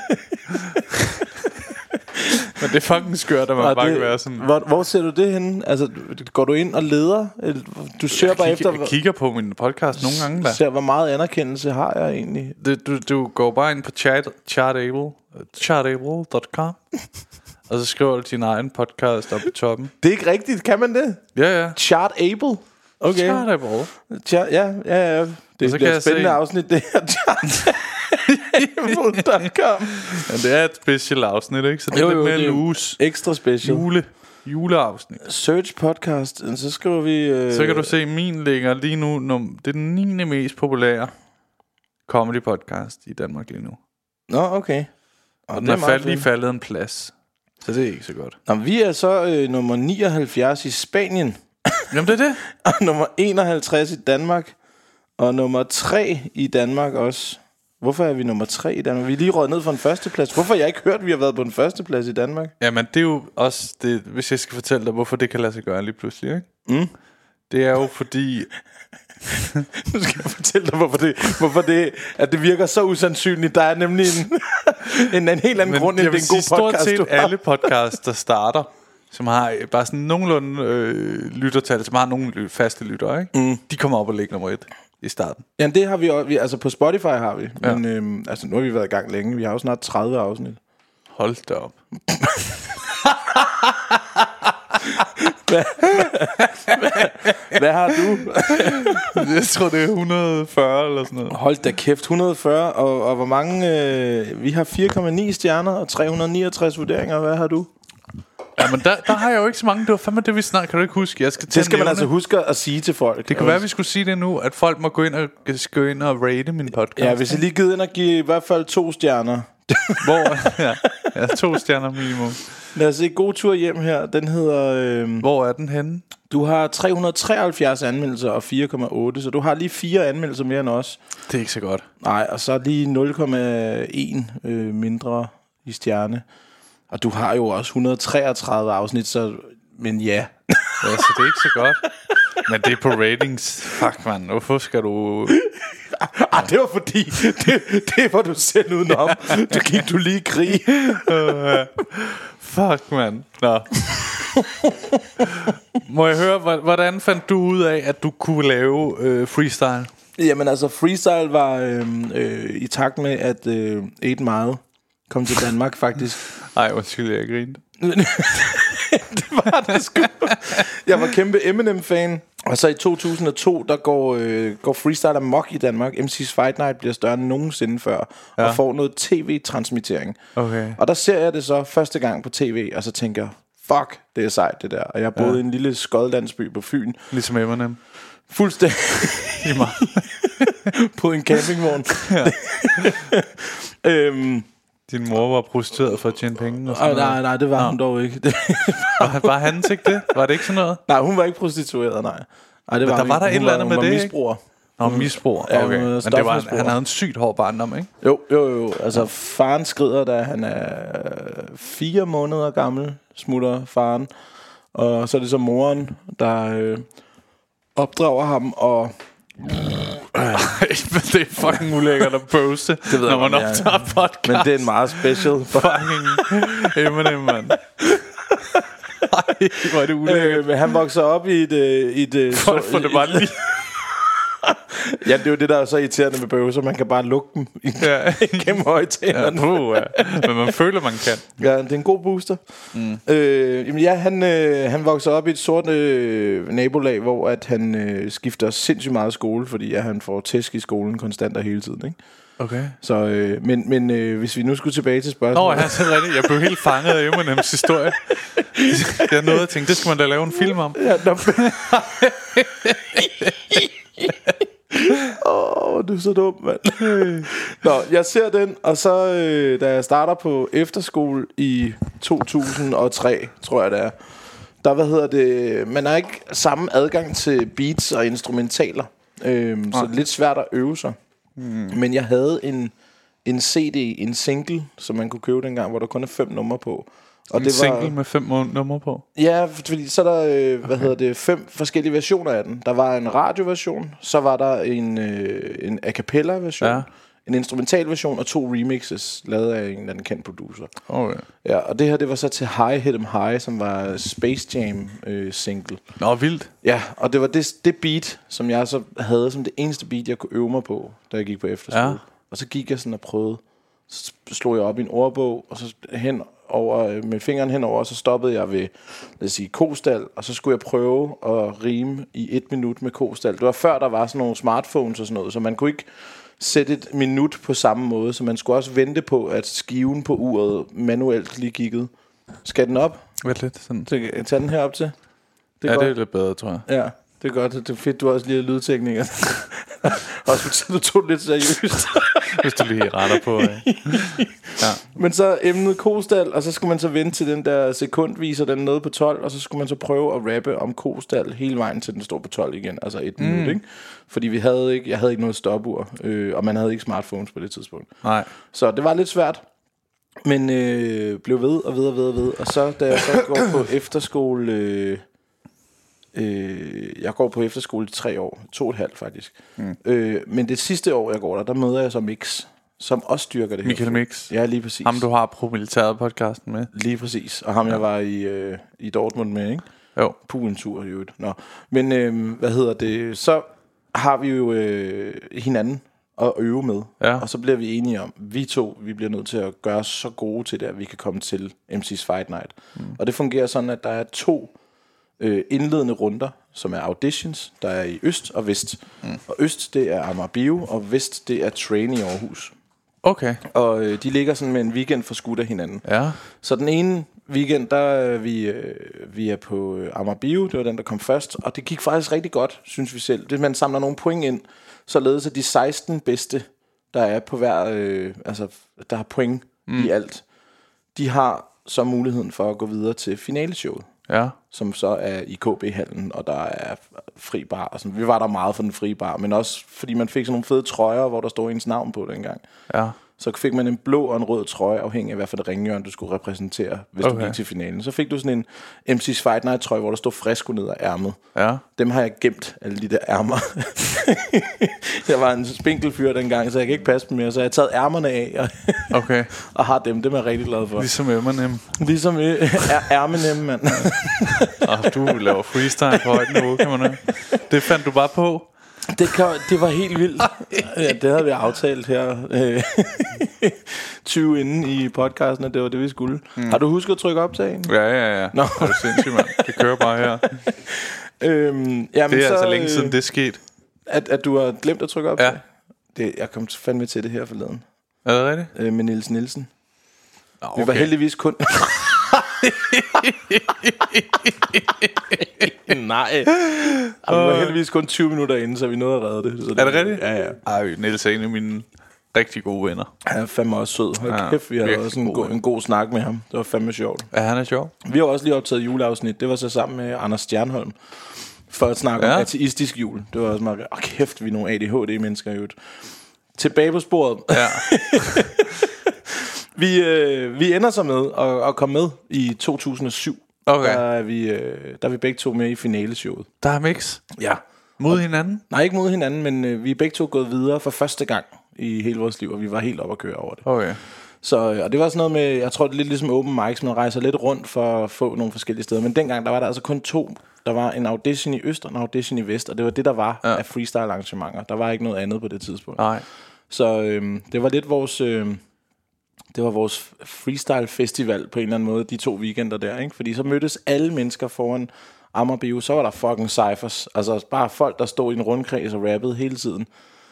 Men det er fucking skørt, at man Og bare det, kan være sådan... hvor, hvor ser du det henne? Altså, går du ind og leder? Eller, du ser Jeg bare kigger, efter... jeg kigger på min podcast nogle gange der. Ser, hvor meget anerkendelse har jeg egentlig? Du, du, du går bare ind på chat, Chartable, chartable punktum com og så skriver du din egen podcast op i toppen. Det er ikke rigtigt, kan man det? Ja, ja. Chartable? Okay. Chartable. Char- ja, ja, ja. Det så bliver kan et spændende se- afsnit, det her. chartable punktum com. Men det er et special afsnit, ikke? Så det er Jo, lidt jo, mere det er en uges Ekstra special. jule, juleafsnit. Search podcast, så skriver vi... Øh... Så kan du se, min ligger lige nu, num- det er den niende mest populære comedy podcast i Danmark lige nu. Nå, okay. Og den er fald, lige faldet en plads. Så det er ikke så godt. Nå, vi er så øh, nummer nioghalvfjerds i Spanien. Jamen det er det. Og nummer enoghalvtreds i Danmark. Og nummer tre i Danmark også. Hvorfor er vi nummer tre i Danmark? Vi er lige røget ned fra en førsteplads. Hvorfor har jeg ikke hørt, at vi har været på en førsteplads i Danmark? Jamen det er jo også det, hvis jeg skal fortælle dig, hvorfor det kan lade sig gøre lige pludselig, ikke? Mm. Det er jo fordi... Nu skal jeg fortælle dig, hvorfor det, hvorfor det, at det virker så usandsynligt. Der er nemlig en, en, en helt anden Men grund, end jeg det vil er en sige, god podcast, stort set du har. alle podcasts, der starter, som har bare sådan nogenlunde øh, lyttertal, som har nogle ly- faste lyttere, ikke? Mm. De kommer op og ligger nummer et i starten. Ja, det har vi også. Vi, altså på Spotify har vi. Ja. Men øhm, altså, nu har vi været i gang længe. Vi har jo snart tredive afsnit. Hold da op. Hvad har du? Jeg tror, det er et hundrede og fyrre eller sådan noget. Hold da kæft, et hundrede og fyrre. Og, og hvor mange... Øh, vi har fire komma ni stjerner og tre hundrede og niogtres vurderinger. Hvad har du? Ja, men der, der har jeg jo ikke så mange. Det var fandme det, vi snakker. Kan du ikke huske? Jeg skal til Det skal at man nævne. altså huske at sige til folk. Det kan være, vi skulle sige det nu, at folk må gå ind og, gå ind og rate min podcast. Ja, hvis I lige gider ind og give i hvert fald to stjerner. Hvor, ja, ja, to stjerner minimum. Lad os se, god tur hjem her. Den hedder... Øh, Hvor er den henne? du har tre hundrede og treoghalvfjerds anmeldelser og fire komma otte. Så du har lige fire anmeldelser mere end os. Det er ikke så godt. Nej, og så lige nul komma en øh, mindre i stjerne. Og du har jo også et hundrede og treogtredive afsnit, så... Men ja. Ja, så det er ikke så godt. Men det er på ratings. Fuck, man. Hvorfor skal du... Ah, det var fordi, det, det var du selv udenom. Du gik du lige i krig. Uh, fuck, man. Nå. Må jeg høre, hvordan fandt du ud af, at du kunne lave øh, freestyle? Jamen altså, freestyle var øh, øh, i takt med, at øh, eight Mile kom til Danmark, faktisk. Ej, undskyld, jeg grinte. Det var det sgu. Jeg var kæmpe Eminem-fan. Og så i to tusind og to, der går, øh, går freestyle amok i Danmark. M C's Fight Night bliver større end nogensinde før. Ja. Og får noget tv-transmittering. Okay. Og der ser jeg det så første gang på tv, og så tænker jeg, fuck, det er sejt det der. Og jeg boede ja. i en lille skodlandsby på Fyn. Ligesom Eminem. Fuldstændig. I mig. På en campingvogn. øhm, Din mor var prostitueret for at tjene penge og sådan øh, nej, noget. nej, det var Nå. hun dog ikke. Det Var, var han ikke det? Var det ikke sådan noget? nej, hun var ikke prostitueret, nej. nej det Men var der hun var der ikke. et Hun eller andet hun med var det, ikke? misbruger. Nå, misbrug. Ja, Okay. men Men det var, stofmisbrug. han havde en sygt hård barndom, ikke? Jo, jo, jo. Altså, faren skrider, da han er fire måneder gammel, smutter faren. Og så er det så moren, der øh, opdrager ham, og... Det er fucking ulækkert at bøvse, det ved når man optager podcast. Men det er en meget special. Fucking Eminem, mand. Ej, hvor er det ulækkert. Øh, men han vokser op i et... Øh, i et øh, Folk får det bare lige... Ja, det er jo det, der er så irriterende med bøvser. Man kan bare lukke dem Ja. gennem højtalerne. Ja, puh, ja. Men man føler, man kan. Ja, det er en god booster. Mm. Øh, jamen ja, han, øh, han vokser op i et sort øh, nabolag, hvor at han øh, skifter sindssygt meget skole, fordi at han får tæsk i skolen konstant og hele tiden, ikke? Okay. Så, øh, men men øh, hvis vi nu skulle tilbage til spørgsmålet... Nå, ja, så er det rigtigt. Jeg blev helt fanget af Eminems historie. Jeg nåede at tænke, det skal man da lave en film om. Ja, nå. Åh, oh, du er så dum, mand. Nå, jeg ser den, og så øh, da jeg starter på efterskole i to tusind og tre, tror jeg det er, der, hvad hedder det, man har ikke samme adgang til beats og instrumentaler, øhm, så det er lidt svært at øve sig. Mm. Men jeg havde en, en C D, en single, som man kunne købe dengang, hvor der kun er fem numre på. Og en det var, single med fem numre på? Ja, fordi så er der øh, hvad okay. hedder det, fem forskellige versioner af den. Der var en radioversion, så var der en, øh, en a cappella version, ja. En instrumental version og to remixes lavet af en eller anden kendt producer. Okay. Ja, og det her, det var så til High Hit 'em High, som var Space Jam øh, single. Nå, vildt. Ja, og det var det, det beat, som jeg så havde som det eneste beat, jeg kunne øve mig på, da jeg gik på efterskole. Ja. Og så gik jeg sådan og prøvede. Så slog jeg op i en ordbog, og så hen over, med fingeren henover, og så stoppede jeg ved, lad os sige, kostal, og så skulle jeg prøve at rime i et minut med kostal. Det var før der var sådan nogle smartphones og sådan noget, så man kunne ikke sætte et minut på samme måde, så man skulle også vente på, at skiven på uret manuelt lige kiggede. Skal den op? Vent lidt. Sådan. Så jeg tager den her op til. Det er ja, godt. Det er lidt bedre, tror jeg. Ja, det er godt. Det er fedt, du også lige har lydteknikker. Også fordi du tog det lidt seriøst. Hvis du lige retter på. Ja. Men så emnet kostal, og så skulle man så vente til den der sekundviser, den nede på tolv, og så skulle man så prøve at rappe om kostal hele vejen til den står på tolv igen, altså et mm. minut, ikke? Fordi vi havde ikke, jeg havde ikke noget stopur, øh, og man havde ikke smartphones på det tidspunkt. Nej. Så det var lidt svært, men øh, blev ved og ved og ved og ved, og så da jeg så går på efterskole, øh, øh, jeg går på efterskole i tre år, to og et halvt faktisk, mm. øh, men det sidste år jeg går der, der møder jeg så Mix, som også styrker det her. Michael Mix. Ja, lige præcis. Ham du har pro-militæret podcasten med. Lige præcis. Og ham ja. Jeg var i, øh, i Dortmund med, ikke? Jo. Puh, en tur i øvrigt. Nå. Men øh, hvad hedder det? Så har vi jo øh, hinanden at øve med. Ja. Og så bliver vi enige om, vi to, vi bliver nødt til at gøre os så gode til det, at vi kan komme til M C's Fight Night. Mm. Og det fungerer sådan, at der er to øh, indledende runder, som er auditions, der er i øst og vest. Mm. Og øst, det er Amager Bio, og vest, det er Train i Aarhus. Okay. Og øh, de ligger sådan med en weekend for skudt af hinanden. Ja. Så den ene weekend, der er vi, øh, vi er på øh, Amager Bio, det var den, der kom først. Og det gik faktisk rigtig godt, synes vi selv. Det, man samler nogle point ind, således at de seksten bedste, der er på hver, øh, altså der har point mm. i alt, de har så muligheden for at gå videre til finaleshowet. Ja. Som så er i K B-hallen, og der er fri bar. Og sådan. Vi var der meget for den fri bar, men også fordi man fik sådan nogle fede trøjer, hvor der stod ens navn på dengang. Ja. Så fik man en blå og en rød trøje, afhængig af hvad for det ringhjørne, du skulle repræsentere, hvis okay. du gik til finalen. Så fik du sådan en M C's Fight Night trøje, hvor der stod Fresco ned ad ærmet. Ja. Dem har jeg gemt, alle de der ærmer. Jeg var en spinkelfyr dengang, så jeg kan ikke passe dem mere. Så jeg har taget ærmerne af og, okay. og har dem. Dem er jeg rigtig glad for. Ligesom Eminem. Ligesom Eminem, mand. Og du laver freestyle på højt niveau, kan man høre. Det fandt du bare på. Det, kan, det var helt vildt. Ja, det havde vi aftalt her tyve inden i podcasten, at det var det, vi skulle. Mm. Har du husket at trykke optag? Ja, ja, ja. Nå. Det er sindssygt, mand. Det kører bare her. øhm, ja, det er så, altså længe siden, det er sket. At, at du har glemt at trykke optag? Ja. Det, jeg kom fandme til det her forleden. Er det rigtigt? Øh, med Niels Nielsen. Okay. Vi var heldigvis kun... Nej. Vi var heldigvis kun tyve minutter inde, så vi nåede at redde det. Så det er det rigtigt? Ja, ja. Ej, Niels er en af mine rigtig gode venner. Han er fandme også sød. Hold ja, kæft, vi havde også en god, en god snak med ham. Det var fandme sjovt. Ja, han er sjov. Vi har også lige optaget juleafsnit. Det var så sammen med Anders Stjernholm for at snakke ja. om ateistisk jul. Det var også meget... Åh, kæft, vi er nogle A D H D-mennesker i øvrigt. Tilbage på sporet. Ja. vi, øh, vi ender så med at, at komme med i to tusind og syv. Okay. Der er vi, øh, der er vi begge to med i finaleshowet. Der er mix. Ja. Mod hinanden? Nej, ikke mod hinanden, men øh, vi er begge to gået videre for første gang i hele vores liv, og vi var helt oppe at køre over det. Okay. Så, og det var sådan noget med, jeg tror det er lidt ligesom open mics, man rejser lidt rundt for at få nogle forskellige steder. Men dengang, der var der altså kun to. Der var en audition i øst og en audition i vest, og det var det, der var ja. af freestyle arrangementer. Der var ikke noget andet på det tidspunkt. Nej. Så øhm, det var lidt vores, øhm, det var vores freestyle festival på en eller anden måde, de to weekender der, ikke? Fordi så mødtes alle mennesker foran Amagerbio, så var der fucking cyphers. Altså bare folk, der stod i en rundkreds og rappede hele tiden.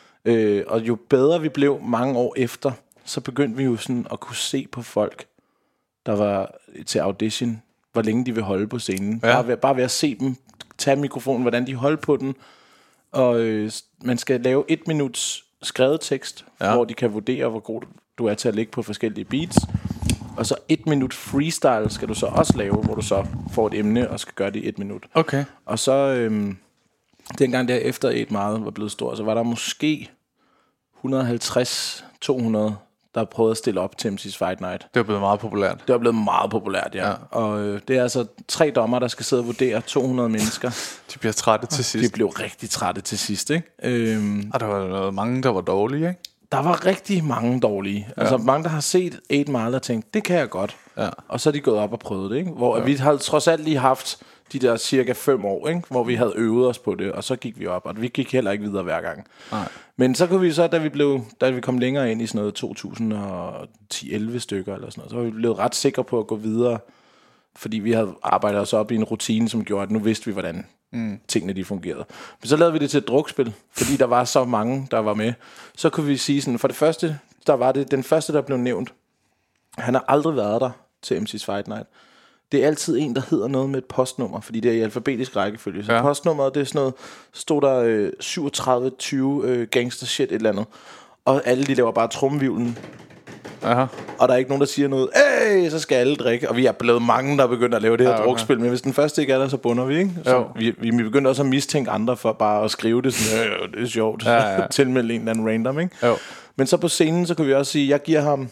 Øh, og jo bedre vi blev mange år efter, så begyndte vi jo sådan at kunne se på folk, der var til audition, hvor længe de vil holde på scenen. Ja. Bare, ved, bare ved at se dem tage mikrofonen, hvordan de holder på den. Og øh, man skal lave et minuts skrevet tekst, ja. hvor de kan vurdere, hvor god du er til at lægge på forskellige beats. Og så et minut freestyle skal du så også lave, hvor du så får et emne og skal gøre det i et minut. Okay. Og så, øhm, dengang der efter et meget var blevet stor, så var der måske et hundrede og halvtreds til to hundrede, der prøvede at stille op til M C's Fight Night. Det var blevet meget populært. Det var blevet meget populært, ja. ja. Og øh, det er altså tre dommer, der skal sidde og vurdere to hundrede mennesker. De bliver trætte til sidst. De blev rigtig trætte til sidst, ikke? Øhm, og der var noget, mange, der var dårlige, ikke? Der var rigtig mange dårlige. Ja. Altså mange, der har set eight Mile og tænkt, det kan jeg godt. Ja. Og så er de gået op og prøvet det, ikke? Hvor ja. vi har trods alt lige haft de der cirka fem år, ikke? Hvor vi havde øvet os på det, og så gik vi op. Og vi gik heller ikke videre hver gang. Nej. Men så kunne vi så, da vi, blev, da vi kom længere ind i sådan noget to tusind og ti elleve stykker, eller sådan noget, så var vi blevet ret sikre på at gå videre. Fordi vi havde arbejdet os op i en rutine, som gjorde, at nu vidste vi, hvordan mm. tingene de fungerede. Men så lavede vi det til et drukspil, fordi der var så mange, der var med. Så kunne vi sige sådan, for det første, der var det den første, der blev nævnt. Han har aldrig været der til M C's Fight Night. Det er altid en, der hedder noget med et postnummer, fordi det er i alfabetisk rækkefølge. Så ja. postnummeret, det er sådan noget, stod der øh, syvogtredive tyve øh, gangster shit, et eller andet. Og alle de laver bare tromvivlen. Aha. Og der er ikke nogen, der siger noget, hey, så skal alle drikke. Og vi er blevet mange, der er begyndt at lave det her ja, okay. drukspil. Men hvis den første ikke er der, så bunder vi, ikke? Så vi, vi begyndte også at mistænke andre for bare at skrive det sådan, øh, det er sjovt. Ja, ja. Tilmelde en eller anden random, ikke? Jo. Men så på scenen, så kan vi også sige, jeg giver ham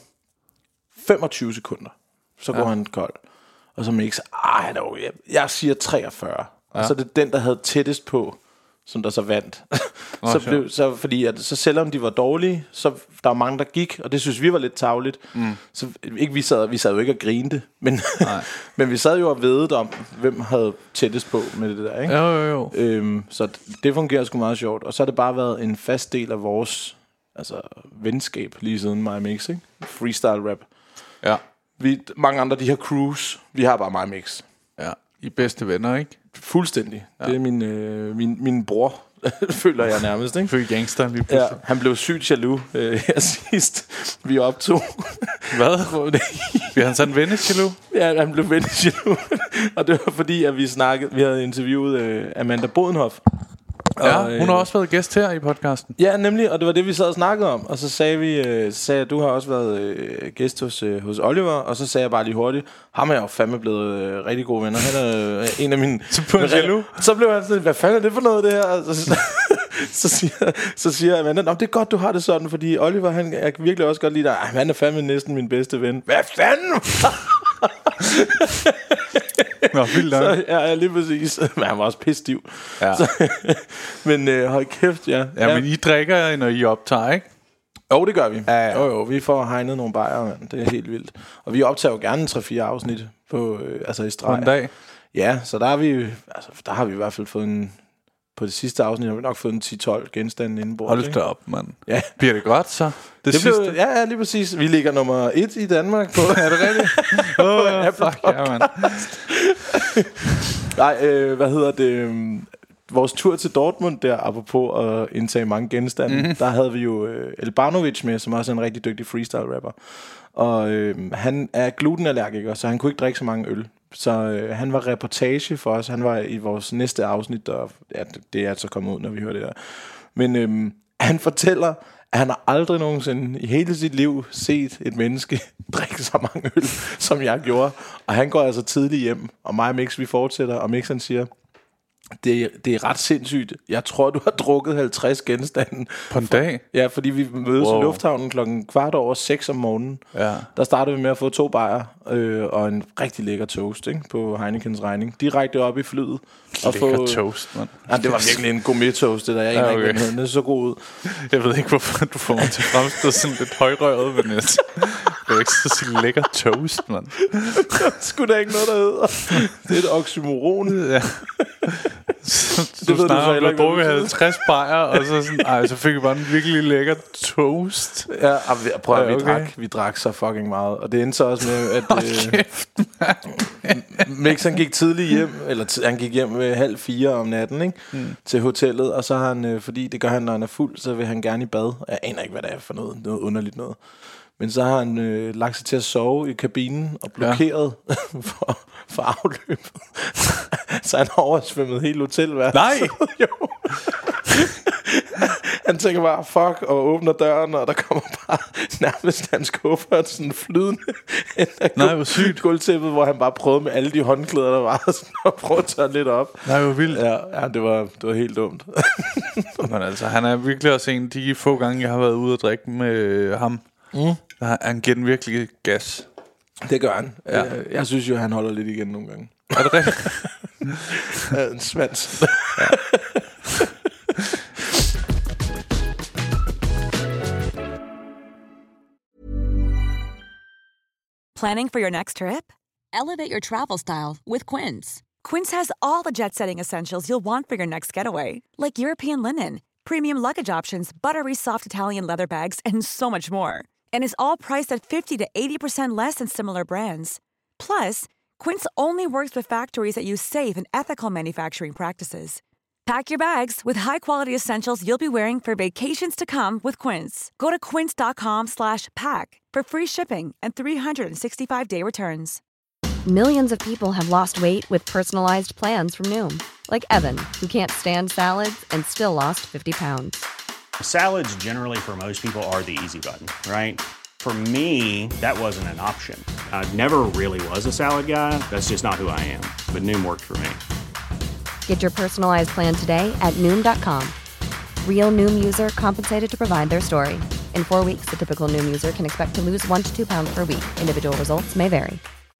femogtyve sekunder. Så går ja. han kold. Og så Mix, ej, no, jeg, jeg siger treogfyrre. Ja. Og så er det den, der havde tættest på, som der så vandt. Nå, så blev, så, fordi at, så selvom de var dårlige, så der var mange, der gik, og det synes vi var lidt tarveligt. Mm. Så ikke, vi, sad, vi sad jo ikke og grinte, men, men vi sad jo og vedede om, hvem havde tættest på med det der, ikke? Jo, jo, jo. Øhm, så det fungerer sgu meget sjovt. Og så har det bare været en fast del af vores altså, venskab, lige siden mig og Mix, ikke? Freestyle rap. Ja. Vi, mange andre, de her crews, vi har bare mig og Mix. Ja, I bedste venner, ikke? Fuldstændig. Ja. Det er min, øh, min, min bror, føler jeg nærmest, ikke? Føler gangster lige pludselig. Ja, han blev sygt jaloux øh, her sidst, vi optog. Hvad? Bliver han sådan vennejaloux? Ja, han blev vennejaloux. Og det var fordi, at vi snakkede, vi havde interviewet øh, Amanda Bodenhoff. Ja, og, hun har også været gæst her i podcasten. Ja, nemlig, og det var det, vi sad og snakkede om. Og så sagde vi, øh, så sagde jeg, du har også været øh, gæst hos, øh, hos Oliver. Og så sagde jeg bare lige hurtigt, ham er jeg jo fandme blevet øh, rigtig gode venner. Han er øh, en af mine... Så på en jaloux? Så blev han sådan, hvad fanden er det for noget, det her? Og så, så, siger, så siger jeg, Amanda, det er godt, du har det sådan, fordi Oliver, han er virkelig også godt lide dig. Han er fandme næsten min bedste ven. Hvad fanden? Nå, vildt nok. Så, ja, lige præcis. Men han var også pisstiv. Ja. Så, men øh, hold kæft, ja. Ja, ja. Men I drikker, når I optager, ikke? Jo, det gør vi. Ja, ja. Jo, jo, vi får hegnet nogle bajer, mand. Det er helt vildt. Og vi optager jo gerne tre fire afsnit på, øh, altså i streg. På en dag? Ja, så der har vi, altså, der har vi i hvert fald fået en... På det sidste afsnit har vi nok fået en ti tolv genstande indenbords. Hold da op, mand. Ja. Bliver det godt, så? Det, det blev, ja, ja, lige præcis. Vi ligger nummer et i Danmark på... Er det rigtigt? Åh, oh, fuck ja, mand. Nej, øh, hvad hedder det? Vores tur til Dortmund der, apropos at indtage mange genstande, mm-hmm. der havde vi jo øh, Elbanovic med, som også er en rigtig dygtig freestyle-rapper. Og øh, han er glutenallergiker, så han kunne ikke drikke så mange øl. Så øh, han var reportage for os. Han var i vores næste afsnit, og ja, det er altså kommet ud, når vi hører det der. Men øh, han fortæller, at han har aldrig nogensinde i hele sit liv set et menneske drikke så mange øl, som jeg gjorde. Og han går altså tidligt hjem, og mig og Mix, vi fortsætter, og Mix han siger, Det, det er ret sindssygt. Jeg tror, du har drukket halvtreds genstande. På en dag? Ja, fordi vi mødes wow. i lufthavnen klokken kvart over seks om morgenen. Ja. Der startede vi med at få to bajer øh, og en rigtig lækker toast, ikke, på Heinekens regning. Direkte op i flyet. Og lækker få, toast, mand. Ja, det var virkelig en gourmet toast, det der. Jeg ja, okay. ikke, den er så god ud. Jeg ved ikke, hvorfor du får mig til fremstå sådan lidt højrøret, men jeg kan ikke så sige lækker toast, mand. Skulle der ikke noget, der hedder? Det er et oxymoron. Ja. Så, det du snakker om, at du drukker halvtreds bajer, og så sådan, ej, så fik vi bare en virkelig lækker toast. Ja, prøv at ja, okay. vi drak, vi drak så fucking meget. Og det endte så også med, at oh, kæft, Mix, han gik tidligt hjem, eller t- han gik hjem ved halv fire om natten, ikke? Mm. Til hotellet, og så har han, øh, fordi det gør han, når han er fuld, så vil han gerne i bad. Jeg aner ikke, hvad det er for noget, noget underligt noget. Men så har han øh, lagt sig til at sove i kabinen og blokeret ja. for, for afløbet. Så han har oversvømmet hele hotelværelset. Nej! Jo. Han tænker bare, fuck, og åbner døren, og der kommer bare nærmest hans kuffert sådan flydende. Nej, hvor sygt. Gulvtæppet, hvor han bare prøvede med alle de håndklæder, der var, sådan, og prøvede at tørre lidt op. Nej, hvor vildt. Ja, ja det, var, det var helt dumt. Men altså, han er virkelig også en af de få gange, jeg har været ude at drikke med ham. Mm. Han giver den virkelig gas. Det gør han. Ja. Jeg, jeg synes jo, han holder lidt igen nogle gange. Er det rigtigt? Ja, en svans. Ja. Planning for your next trip? Elevate your travel style with Quince. Quince has all the jet-setting essentials you'll want for your next getaway, like European linen, premium luggage options, buttery soft Italian leather bags, and so much more. And is all priced at fifty to eighty percent less than similar brands. Plus, Quince only works with factories that use safe and ethical manufacturing practices. Pack your bags with high-quality essentials you'll be wearing for vacations to come with Quince. Go to quince.com slash pack for free shipping and three sixty-five day returns. Millions of people have lost weight with personalized plans from Noom. Like Evan, who can't stand salads and still lost fifty pounds. Salads generally for most people are the easy button, right? For me, that wasn't an option. I never really was a salad guy. That's just not who I am. But Noom worked for me. Get your personalized plan today at Noom dot com. Real Noom user compensated to provide their story. In four weeks, the typical Noom user can expect to lose one to two pounds per week. Individual results may vary.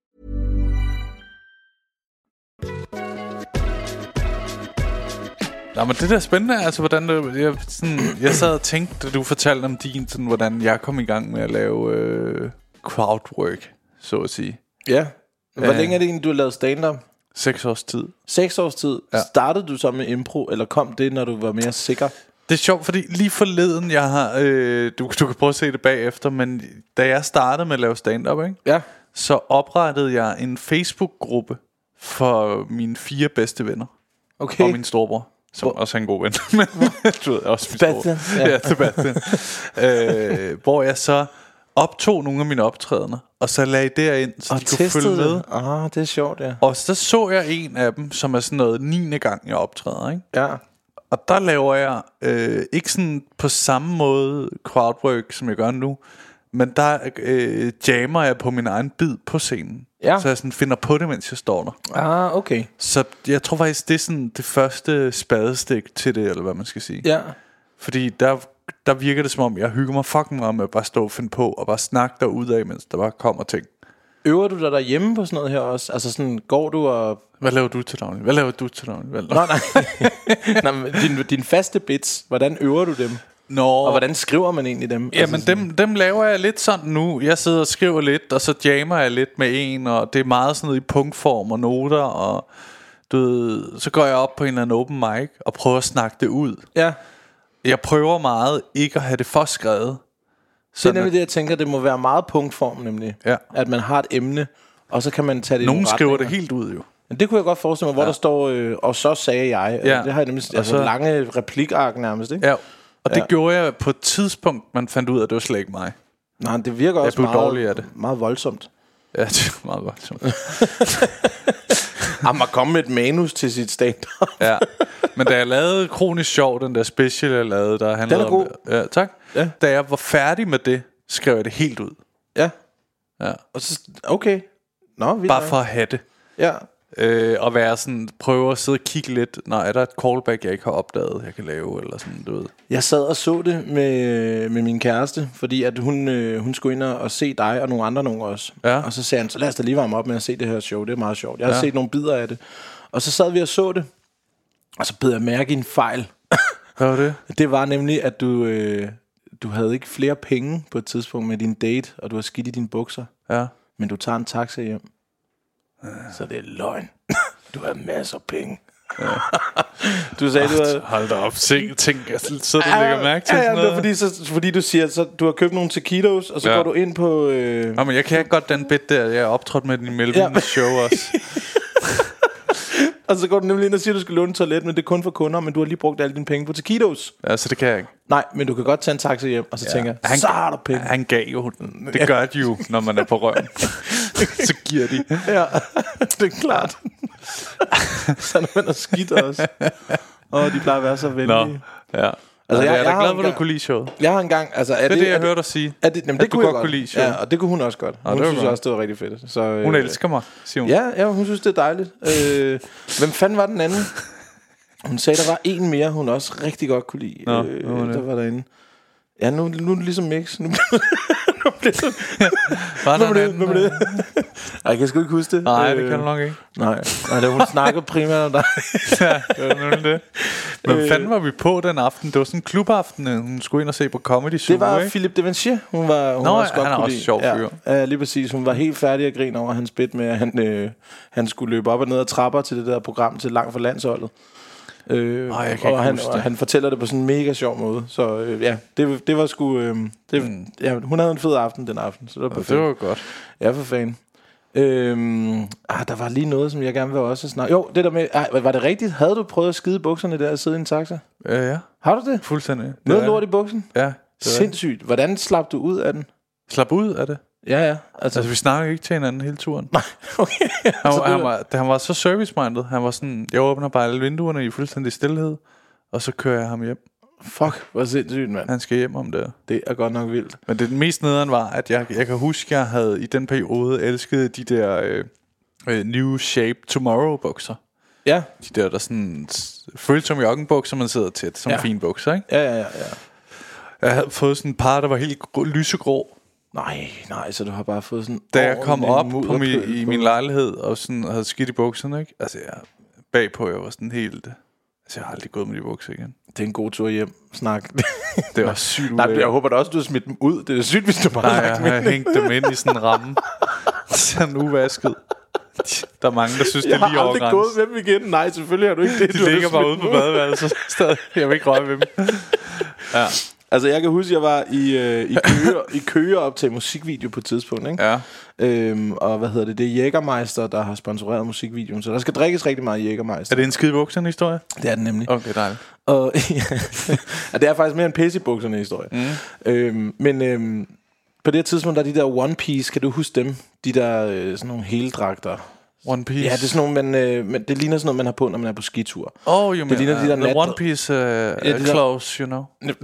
Ja, men det der er spændende, altså hvordan det, jeg, sådan, jeg sad og tænkte, da du fortalte om din, sådan, hvordan jeg kom i gang med at lave øh, crowdwork, så at sige. Ja. Hvor uh, længe er det egentlig, du har lavet stand-up? Seks års tid. Seks års tid? Ja. Startede du så med impro, eller kom det, når du var mere sikker? Det er sjovt, fordi lige forleden, jeg har, øh, du, du kan prøve at se det bagefter, men da jeg startede med at lave stand-up, ikke? Ja. Så oprettede jeg en Facebook-gruppe for mine fire bedste venner. Okay. Og min storebror, som hvor? Også er en god ven. Men du ved, også min storebror. Ja, ja Sebastian. øh, hvor jeg så optog nogle af mine optrædener, og så lagde det ind, så og de kunne følge med. Ah, det er sjovt, ja. Og så så jeg en af dem, som er sådan noget niende gang, jeg optræder, ikke? Ja. Og der laver jeg øh, ikke sådan på samme måde crowdwork, som jeg gør nu, men der øh, jammer jeg på min egen bid på scenen. Ja. Så jeg sådan finder på det, mens jeg står der. Ah, okay. Så jeg tror faktisk, det er sådan det første spadestik til det, eller hvad man skal sige. Ja. Fordi der, der virker det som om, jeg hygger mig fucking meget med at bare stå og finde på, og bare snakke derudad, mens der bare kommer ting. Øver du dig derhjemme på sådan noget her også? Altså sådan, går du og... Hvad laver du til daglig? Hvad laver du til daglig? Nå, nej. Nå, men din, din faste bits, hvordan øver du dem? Nå. Og hvordan skriver man egentlig dem? Jamen altså dem, dem laver jeg lidt sådan nu. Jeg sidder og skriver lidt, og så jammer jeg lidt med en, og det er meget sådan noget i punktform og noter, og du ved, så går jeg op på en eller anden open mic og prøver at snakke det ud. Ja. Jeg prøver meget ikke at have det for skrevet. Det er nemlig det, jeg tænker, det må være meget punktform nemlig. Ja. At man har et emne, og så kan man tage det i nogle nogle skriver retninger. Det helt ud jo. Men det kunne jeg godt forestille mig, hvor ja. Der står, øh, og så sagde jeg. Ja. Det har jeg nemlig, altså så, lange replikark nærmest, ikke? Ja. Og det ja. Gjorde jeg på et tidspunkt, man fandt ud af, at det var slet ikke mig. Nej, det virker også meget, dårlig af det. meget voldsomt. Ja, det er meget voldsomt. Han må komme med et manus til sit stand-up. Ja, men da jeg lavede Kronisk Sjov, den der special, jeg lavede, der handlede om... Ja, tak. Ja. Da jeg var færdig med det, skrev jeg det helt ud. Ja. Ja. Og så, okay. Nå, bare for at have det. Ja. øh, og være sådan, prøve at sidde og kigge lidt, når er der et callback, jeg ikke har opdaget, jeg kan lave, eller sådan, du ved. Jeg sad og så det med, med min kæreste, fordi at hun, øh, hun skulle ind og, og se dig og nogle andre nogen også. Ja. Og så sagde han, så lad os da lige varme op med at se det her show, det er meget sjovt. Jeg har Ja. set nogle bidder af det. Og så sad vi og så det, og så bed jeg mærke i en fejl. Hvad var det? Det var nemlig, at du, øh, du havde ikke flere penge på et tidspunkt med din date, og du har skidt i dine bukser. Ja. Men du tager en taxa hjem. Så det er løgn. Du har masser af penge. Ja. Du sagde, du havde... Hold da op, tænk, tænk så du lægger mærke til ja, ja, sådan det noget. er fordi, så, fordi du siger, så du har købt nogle taquitos, og så Ja. går du ind på... Øh... Ja, men jeg kan godt den bit der, jeg har optrådt med den i Melvin Ja. show også. Og så går du nemlig ind og siger, at du skal låne et toilet, men det er kun for kunder, men du har lige brugt alle dine penge på taquitos. Ja, så det kan jeg ikke. Nej, men du kan godt tage en taxa hjem, og så ja. tænker jeg, så har du penge. Han gav jo den. Det gør de jo, når man er på røven. Så giver de. Ja, det er klart. Så når man er skidt også. Og de plejer at være så venlige. Nå, ja. Altså, jeg, jeg er da har glad for, at du engang- kunne lide showet. Jeg har engang, altså, er Det er det, jeg er hørte dig sige. Er det, jamen, At det du kunne jeg godt godt kunne lide showet. Ja, og det kunne hun også godt. Nå, Hun det var synes godt. også, det var rigtig fedt. Så, øh, Hun elsker mig, siger hun. Ja, ja, hun synes, det er dejligt. Øh, hvem fanden var den anden? Hun sagde, der var en mere, hun også rigtig godt kunne lide. Nå, øh, hvad var det? der var derinde. Ja, nu, nu er det ligesom mix. Nu, nu bliver det... Var der Hvad med en det? Hvad med anden? det? Ej, jeg kan sgu ikke huske det. Nej, det Øh, kan du nok ikke. Nej, nej det, hun snakkede primært om dig. Ja, det var nemlig det. Men Øh. fanden var vi på den aften? Det var sådan en klubaften, hun skulle ind og se på Comedy Zoo, Det var ikke? Philippe Devanchier. Hun var, hun Nå, var også han godt er kunne også lide. sjov fyr. Ja, ja, lige præcis. Hun var helt færdig at grine over hans bit med, at han, øh, han skulle løbe op og ned ad trapper til det der program til Langt fra Landsholdet. Øh, Ej, jeg kan og, ikke han, huske og det. han fortæller det på sådan en mega sjov måde. Så øh, ja, det, det var sgu... Øh, det, mm. ja, hun havde en fed aften den aften, så det var Ja, perfekt. det var godt. Ja, for fanden. Øhm, ah, der var lige noget, som jeg gerne vil også snakke. Jo, det der med... Ah, var det rigtigt? Havde du prøvet at skide i bukserne der og sidde i en taxa? Ja, ja. Har du det? Fuldstændig. Det Noget er- lort i buksen? Ja. det er- Sindssygt. Hvordan slap du ud af den? Slap ud af det. Ja, ja. Altså, vi snakkede ikke til hinanden hele turen. Nej, okay. Han, Så var, det han, var- var, han var så service-minded. Han var sådan, jeg åbner bare alle vinduerne i fuldstændig stillhed, og så kører jeg ham hjem. Fuck, hvor sindssygt, mand. Han skal hjem om det. Det er godt nok vildt. Men det mest nederen var, at jeg, jeg kan huske, jeg havde i den periode elsket de der øh, øh, New Shape Tomorrow bukser. Ja, De der, der sådan s- føles som joggenbukser, man sidder tæt, som Ja. ja. fine bukser, ikke? ja, ja, ja. ja. Jeg havde fået sådan et par, der var helt grå, lysegrå. Nej, nej, så du har bare fået sådan... Da jeg kom op ordentlig på min, mudderpøl i på. min lejlighed og sådan havde skidt i bukserne, ikke? Altså, jeg bagpå, jeg var sådan helt... Altså, jeg har aldrig gået med de bukser igen. Det er en god tur hjem. Snak. Det var sygt Nej, ulækkert. jeg håber da også, du har smidt dem ud. Det er sygt, hvis du bare Nej, har jeg lagt dem har ind. hængt dem ind i sådan en ramme. Sådan uvasket. Der er mange, der synes, det Jeg er lige har aldrig over gået grænsen. med dem igen. Nej, selvfølgelig har du ikke det. De Du har ligger bare smidt ude på dem ud. badeværelset stadig. Jeg vil ikke røre ved dem. Ja. Altså, jeg kan huske, at jeg var i, øh, i, Køge, i Køge op til musikvideo på et tidspunkt, ikke? Ja. Øhm, og hvad hedder det? Det er Jägermeister, der har sponsoreret musikvideoen. Så der skal drikkes rigtig meget Jägermeister. Er det en skide bukserne historie? Det er den nemlig. Okay, dejligt. Og ja, det er faktisk mere en pisse i bukserne historie. Mm. Øhm, men øhm, på det her tidspunkt, der er de der One Piece, kan du huske dem? De der øh, sådan nogle heldragter. One Piece. Ja, det er sådan nogle, man, øh, man, det ligner sådan noget, man har på, når man er på skitur. Oh, you det ligner mean, de der uh, the nat- One Piece uh, Ja, de uh, der- clothes, you know.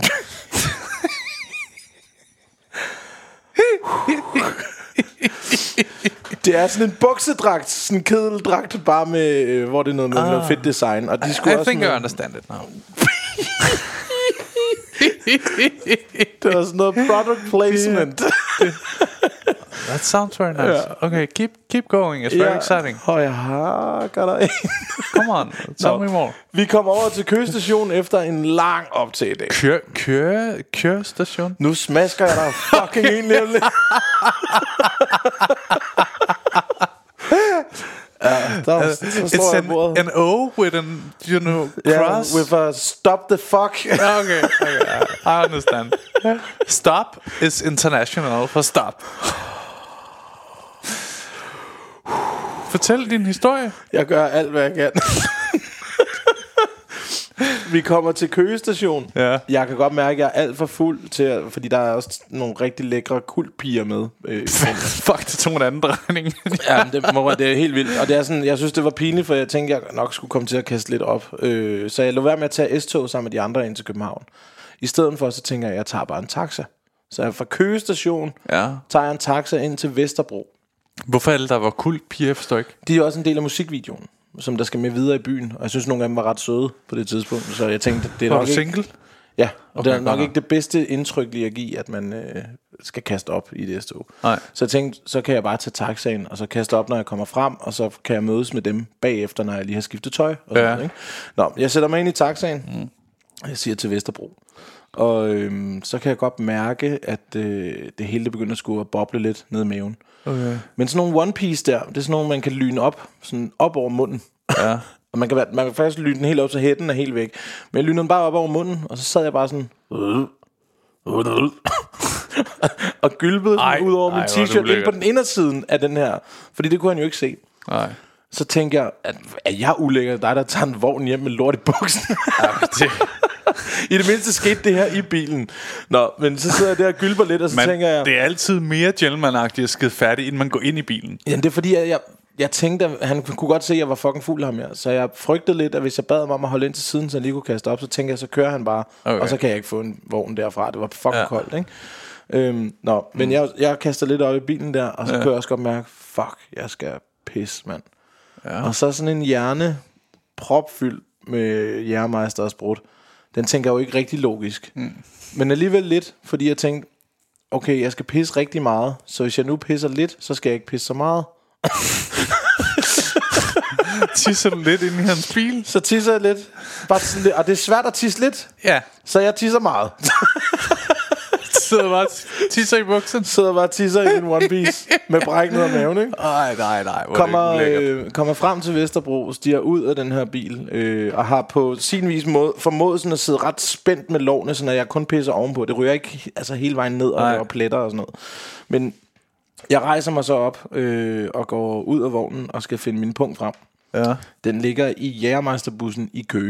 Det er sådan en buksedragt, sådan en kedeldragt, bare med, øh, hvor det er noget, med Ah. noget fedt design. Og de skulle I også think I noget, understand it now. det var sådan noget product placement. That sounds very nice. Okay, keep keep going. It's very exciting. Og jeg hakker dig. Come on, tell me more. Vi kom over til Køge Station efter en lang optagedag. Kør, kør, kør station. Nu smasker jeg dig fucking en lille. Ja, der, så It's står jeg an, i bordet. an O with an, you know, Yeah, cross. with a stop the fuck. Okay, okay, I understand. Stop is international for stop. Fortæl din historie. Jeg gør alt, hvad jeg kan. Vi kommer til Køge Station. Ja. Jeg kan godt mærke, at jeg er alt for fuld til at, fordi der er også nogle rigtig lækre kultpiger med. Øh, Fuck, det tog en anden drejning. ja, men det, må, det er helt vildt. Og det er sådan, jeg synes, det var pinligt, for jeg tænkte, jeg nok skulle komme til at kaste lidt op. Øh, så jeg lå være med at tage S-tog sammen med de andre ind til København. I stedet for, så tænker jeg, at jeg tager bare en taxa. Så jeg fra Køge Station Ja. tager jeg en taxa ind til Vesterbro. Hvorfor alle der var kult piger, jeg forstår ikke? De er også en del af musikvideoen, som der skal med videre i byen. Og jeg synes, nogle af dem var ret søde på det tidspunkt. Så jeg tænkte, det er var nok du single? Ikke, ja, og okay, det er nok nej. ikke det bedste indtryk lige at give, at man øh, skal kaste op i det stå. Nej. Så jeg tænkte, så kan jeg bare tage taxaen, og så kaste op, når jeg kommer frem, og så kan jeg mødes med dem bagefter, når jeg lige har skiftet tøj. Og sådan, Ja. ikke? Nå, jeg sætter mig ind i taxaen, mm. og jeg siger til Vesterbro. Og øhm, så kan jeg godt mærke, at øh, det hele det begynder at skulle boble lidt ned i maven. Okay. Men sådan nogle One Piece der, det er sådan nogle, man kan lyne op, sådan op over munden. Ja. Og man kan, være, man kan faktisk lyne den helt op, så hætten er helt væk. Men jeg lynede den bare op over munden, og så sad jeg bare sådan... og gylpede Ej, ud over ej, min hvor er det t-shirt ind ulækkert. på den indersiden af den her. Fordi det kunne han jo ikke se. Nej. Så tænkte jeg, at er jeg ulækker? Dig, der tager en vogn hjem med lort i buksen. Ja, det, I det mindste skete det her i bilen. Nå, men så sidder jeg der og gylper lidt, og så man, tænker jeg... det er altid mere gentleman-agtigt at skide færdig, inden man går ind i bilen. Ja, det er fordi, jeg, jeg, jeg tænkte, at han kunne godt se, at jeg var fucking fuld af ham her. Så jeg frygtede lidt, at hvis jeg bad ham om at holde ind til siden, så han lige kunne kaste op, så tænkte jeg, så kører han bare, okay. og så kan jeg ikke få en vogn derfra. Det var fucking ja. koldt, ikke? Øhm, nå, men mm. jeg, jeg kaster lidt op i bilen der, og så ja. kan jeg også godt mærke, fuck, jeg skal pisse, mand. Ja. Og så sådan en hjerne propfyldt med Jægermeister og sprut. Den tænker jeg jo ikke rigtig logisk. Mm. Men alligevel lidt, fordi jeg tænkte, okay, jeg skal pisse rigtig meget, så hvis jeg nu pisser lidt, så skal jeg ikke pisse så meget. Tisser du lidt ind i hans bil? Så tisser jeg lidt. Bare sådan lidt. Og det er svært at tisse lidt. Ja. Så jeg tisser meget. Sidder bare tisser i buksen. Sidder bare og tisser i en One Piece med bræk ned af maven, ikke? Ej, nej, nej. Kommer, øh, kommer frem til Vesterbro, stiger ud af den her bil, øh, og har på sin vis måde formået sådan at sidde ret spændt med lårene, så jeg kun pisser ovenpå. Det ryger ikke altså hele vejen ned, og der pletter og sådan noget. Men jeg rejser mig så op øh, og går ud af vognen og skal finde min punkt frem. Ja. Den ligger i Jægermeisterbussen i Køge.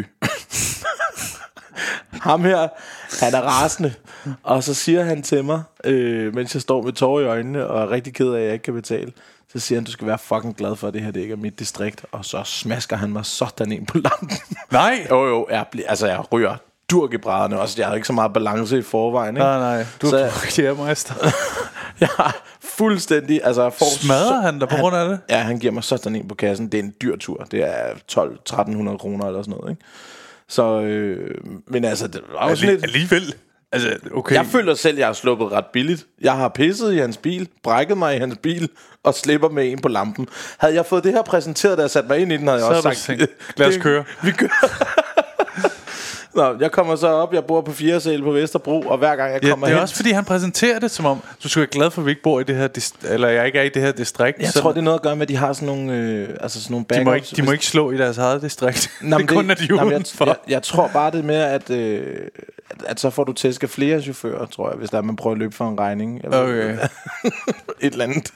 Ham her, han er rasende. Og så siger han til mig, øh, mens jeg står med tårer i øjnene og er rigtig ked af, at jeg ikke kan betale, så siger han, du skal være fucking glad for, at det her det ikke er mit distrikt. Og så smasker han mig sådan ind på lampen. Nej. Jo jo, jeg, altså jeg ryger durk i brædderne også. Jeg har ikke så meget balance i forvejen, ikke? Nej, nej. Du så, er Jægermeister. jeg har fuldstændig... Altså, får smadrer han dig på han, grund af det? Ja, han giver mig sådan en på kassen. Det er en dyr tur. Det er tolv til tretten hundrede kroner eller sådan noget, ikke? Så, øh, men altså, det var også Alli- lidt... Alligevel. Altså, okay. Jeg føler selv, at jeg har sluppet ret billigt. Jeg har pisset i hans bil, brækket mig i hans bil og slipper med en på lampen. Havde jeg fået det her præsenteret, da jeg satte mig ind i den, havde jeg så også sagt, sagt... lad os køre. Vi kører. Nå, jeg kommer så op, jeg bor på fire sal på Vesterbro, og hver gang jeg ja, kommer det er hen... også fordi han præsenterer det som om du skal være glad for at vi ikke bor i det her dist- eller jeg ikke er i det her distrikt. Jeg sådan. tror det er noget at gøre med at de har sådan nogle øh, altså sådan nogle de må, backups. ikke, de må ikke slå i deres eget distrikt. Nå, det er kun at de er udenfor. jeg, jeg, jeg tror bare det med at, øh, at at så får du tæsket flere chauffører, tror jeg, hvis der er man prøver at løbe for en regning eller Okay. et eller andet.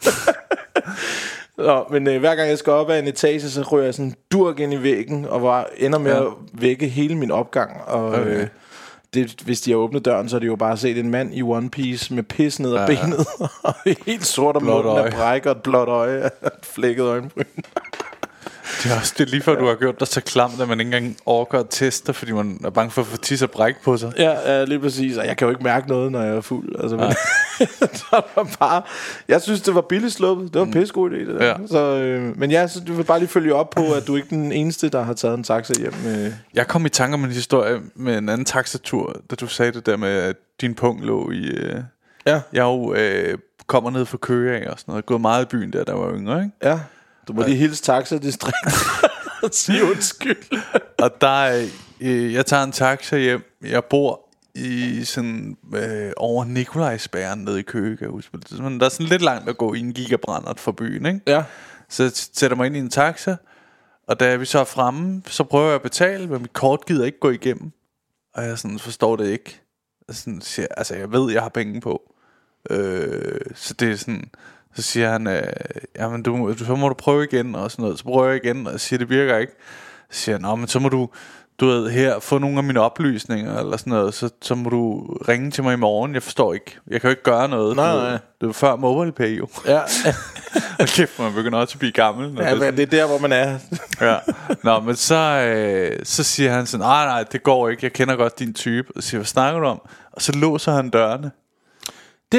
Nå, men øh, hver gang jeg skal op ad en etage, så ryger jeg sådan durk ind i væggen og var, ender med ja. at vække hele min opgang. Og okay. øh, det, hvis de har åbnet døren, så er det jo bare set en mand i One Piece med pis ned ad ja. benet og helt sort om munden af bræk og et blåt øje og et flækket øjenbryn. Det er også det er lige før, ja. du har gjort dig så klamt, at man ikke engang overgår at teste, fordi man er bange for at få tis og bræk på sig. Ja, ja, lige præcis. Og jeg kan jo ikke mærke noget, når jeg er fuld. Altså, men, det var bare, jeg synes, det var billigt sluppet. Det var en pissegod idé, det der. Ja. Så, øh, men ja, så du vil bare lige følge op på, at du ikke er den eneste, der har taget en taxa hjem. Med... Jeg kom i tanke om en historie med en anden taxatur, da du sagde det der med, at din punkt lå i... Øh, ja. Jeg jo øh, kommer ned fra Køge af og sådan noget. Jeg har gået meget i byen der, der var yngre, ikke? Ja. Du må lige hilse taxa-distrikt og sige undskyld. Og der øh, jeg tager en taxa hjem. Jeg bor i sådan øh, over Nikolajsbæren nede i Køge, kan jeg huske. Men der er sådan lidt langt at gå i en gigabrændert for byen, ikke? Ja. Så jeg sætter mig ind i en taxa, og da vi så er fremme, så prøver jeg at betale, men mit kort gider ikke gå igennem. Og jeg sådan forstår det ikke. Jeg sådan siger, altså jeg ved, jeg har penge på. Øh, så det er sådan... Så siger han, øh, jamen du, så må du prøve igen og sådan noget. Så prøver jeg igen, og jeg siger, det virker ikke. Så siger han, nå, men så må du, du ved, her få nogle af mine oplysninger eller sådan noget. Så, så må du ringe til mig i morgen. Jeg forstår ikke. Jeg kan jo ikke gøre noget. Nej, nej. Det var før MobilePay jo. Ja. Og kæft, man begynder også at blive gammel. Ja, det, er det er der, hvor man er. Ja. Nå, men så, øh, så siger han sådan, nej, nej, det går ikke. Jeg kender godt din type. Og siger, hvad snakker du om? Og så låser han dørene. Det er det.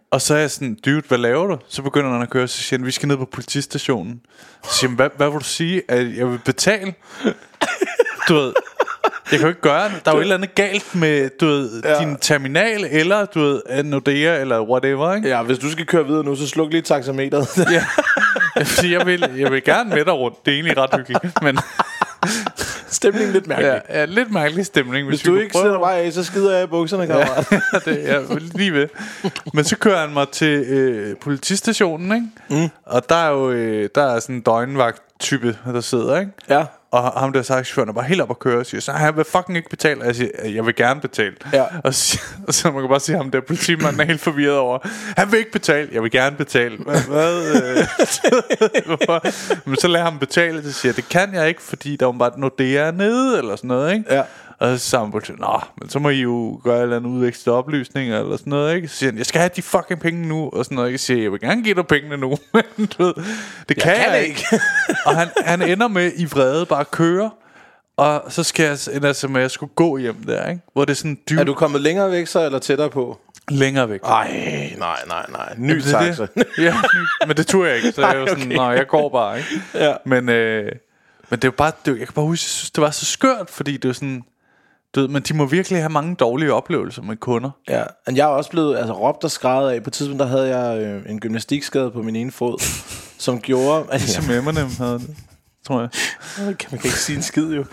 Og så er jeg sådan, dude, hvad laver du? Så begynder han at køre, så siger han, vi skal ned på politistationen. Så siger han, hvad, hvad vil du sige? At jeg vil betale? Du ved, jeg kan jo ikke gøre det. Der er jo et eller andet galt med, du ved, ja. din terminal, eller du ved, Nordea, eller whatever, ikke? Ja, hvis du skal køre videre nu, så sluk lige taxameteret. Ja, fordi jeg vil, jeg vil gerne med dig rundt. Det er egentlig ret hyggeligt, men... Stemningen lidt mærkelig. Ja, ja, lidt mærkelig stemning. Hvis, hvis du ikke sætter mig af, så skider jeg i bukserne, kammerat. Ja, det er jeg lige ved. Men så kører han mig til øh, politistationen, ikke? Mm. Og der er jo øh, der er sådan en døgnvagt-type, der sidder, ikke? Ja. Og ham der taxichaufføren er bare helt op at køre og siger, så han vil fucking ikke betale. Og jeg siger, jeg vil gerne betale. Ja. Og, så, og så man kan bare sige, ham der politimanden er helt forvirret over, han vil ikke betale, jeg vil gerne betale. Hvad? hvad? Men så lader ham betale, så siger jeg, det kan jeg ikke, fordi der er bare Nordea er nede, eller sådan noget, ikke? Ja. Og så sammen på, nå, men så må I jo gøre et eller andet udvekslet oplysninger eller sådan noget, ikke? Så siger han, jeg skal have de fucking penge nu, og sådan noget, ikke? Jeg siger, jeg vil gerne give dig pengene nu, men du ved, det kan jeg, kan jeg ikke. Og han, han ender med i vrede bare at køre, og så skal jeg ender så med, at jeg skulle gå hjem der, ikke? Hvor det er sådan dybt. Er du kommet længere væk så, eller tættere på? Længere væk. Ej, nej, nej, nej. Ny taxa. Ja, ny, men det turde jeg ikke, så jeg var sådan, okay. Nå, jeg går bare, ikke? Ja. Men, øh, men det var bare, det var, jeg kan bare huske, jeg synes, det var så skørt, fordi det var sådan... Du ved, men de må virkelig have mange dårlige oplevelser med kunder. Ja, men jeg er også blevet altså, råbt og skreget af. På et tidspunkt, der havde jeg øh, en gymnastikskade på min ene fod, som gjorde... At ligesom Eminem havde det, tror jeg. Man kan ikke sige en skid, jo.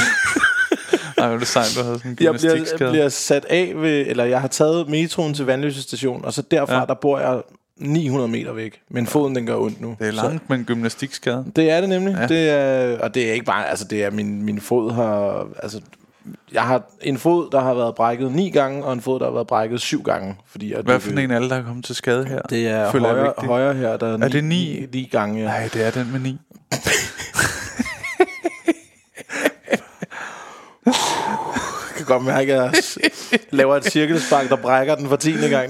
Nej, men det er sejt, du havde sådan en gymnastikskade. Jeg bliver, bliver sat af ved... Eller jeg har taget metroen til Vandløse station, og så derfra, ja. der bor jeg ni hundrede meter væk. Men foden, den gør ondt nu. Det er langt så, med en gymnastikskade. Det er det nemlig. Ja. Det er, og det er ikke bare... Altså, det er min, min fod har... Altså, jeg har en fod, der har været brækket ni gange, og en fod, der har været brækket syv gange. Fordi at hvad for en af alle, der er kommet til skade her? Det er højre, højre her, der er, er ni, det ni? ni, ni gange. Nej, ja. det er den med ni. Jeg kan godt mærke, at jeg laver et cirkelspark, der brækker den for tiende gang.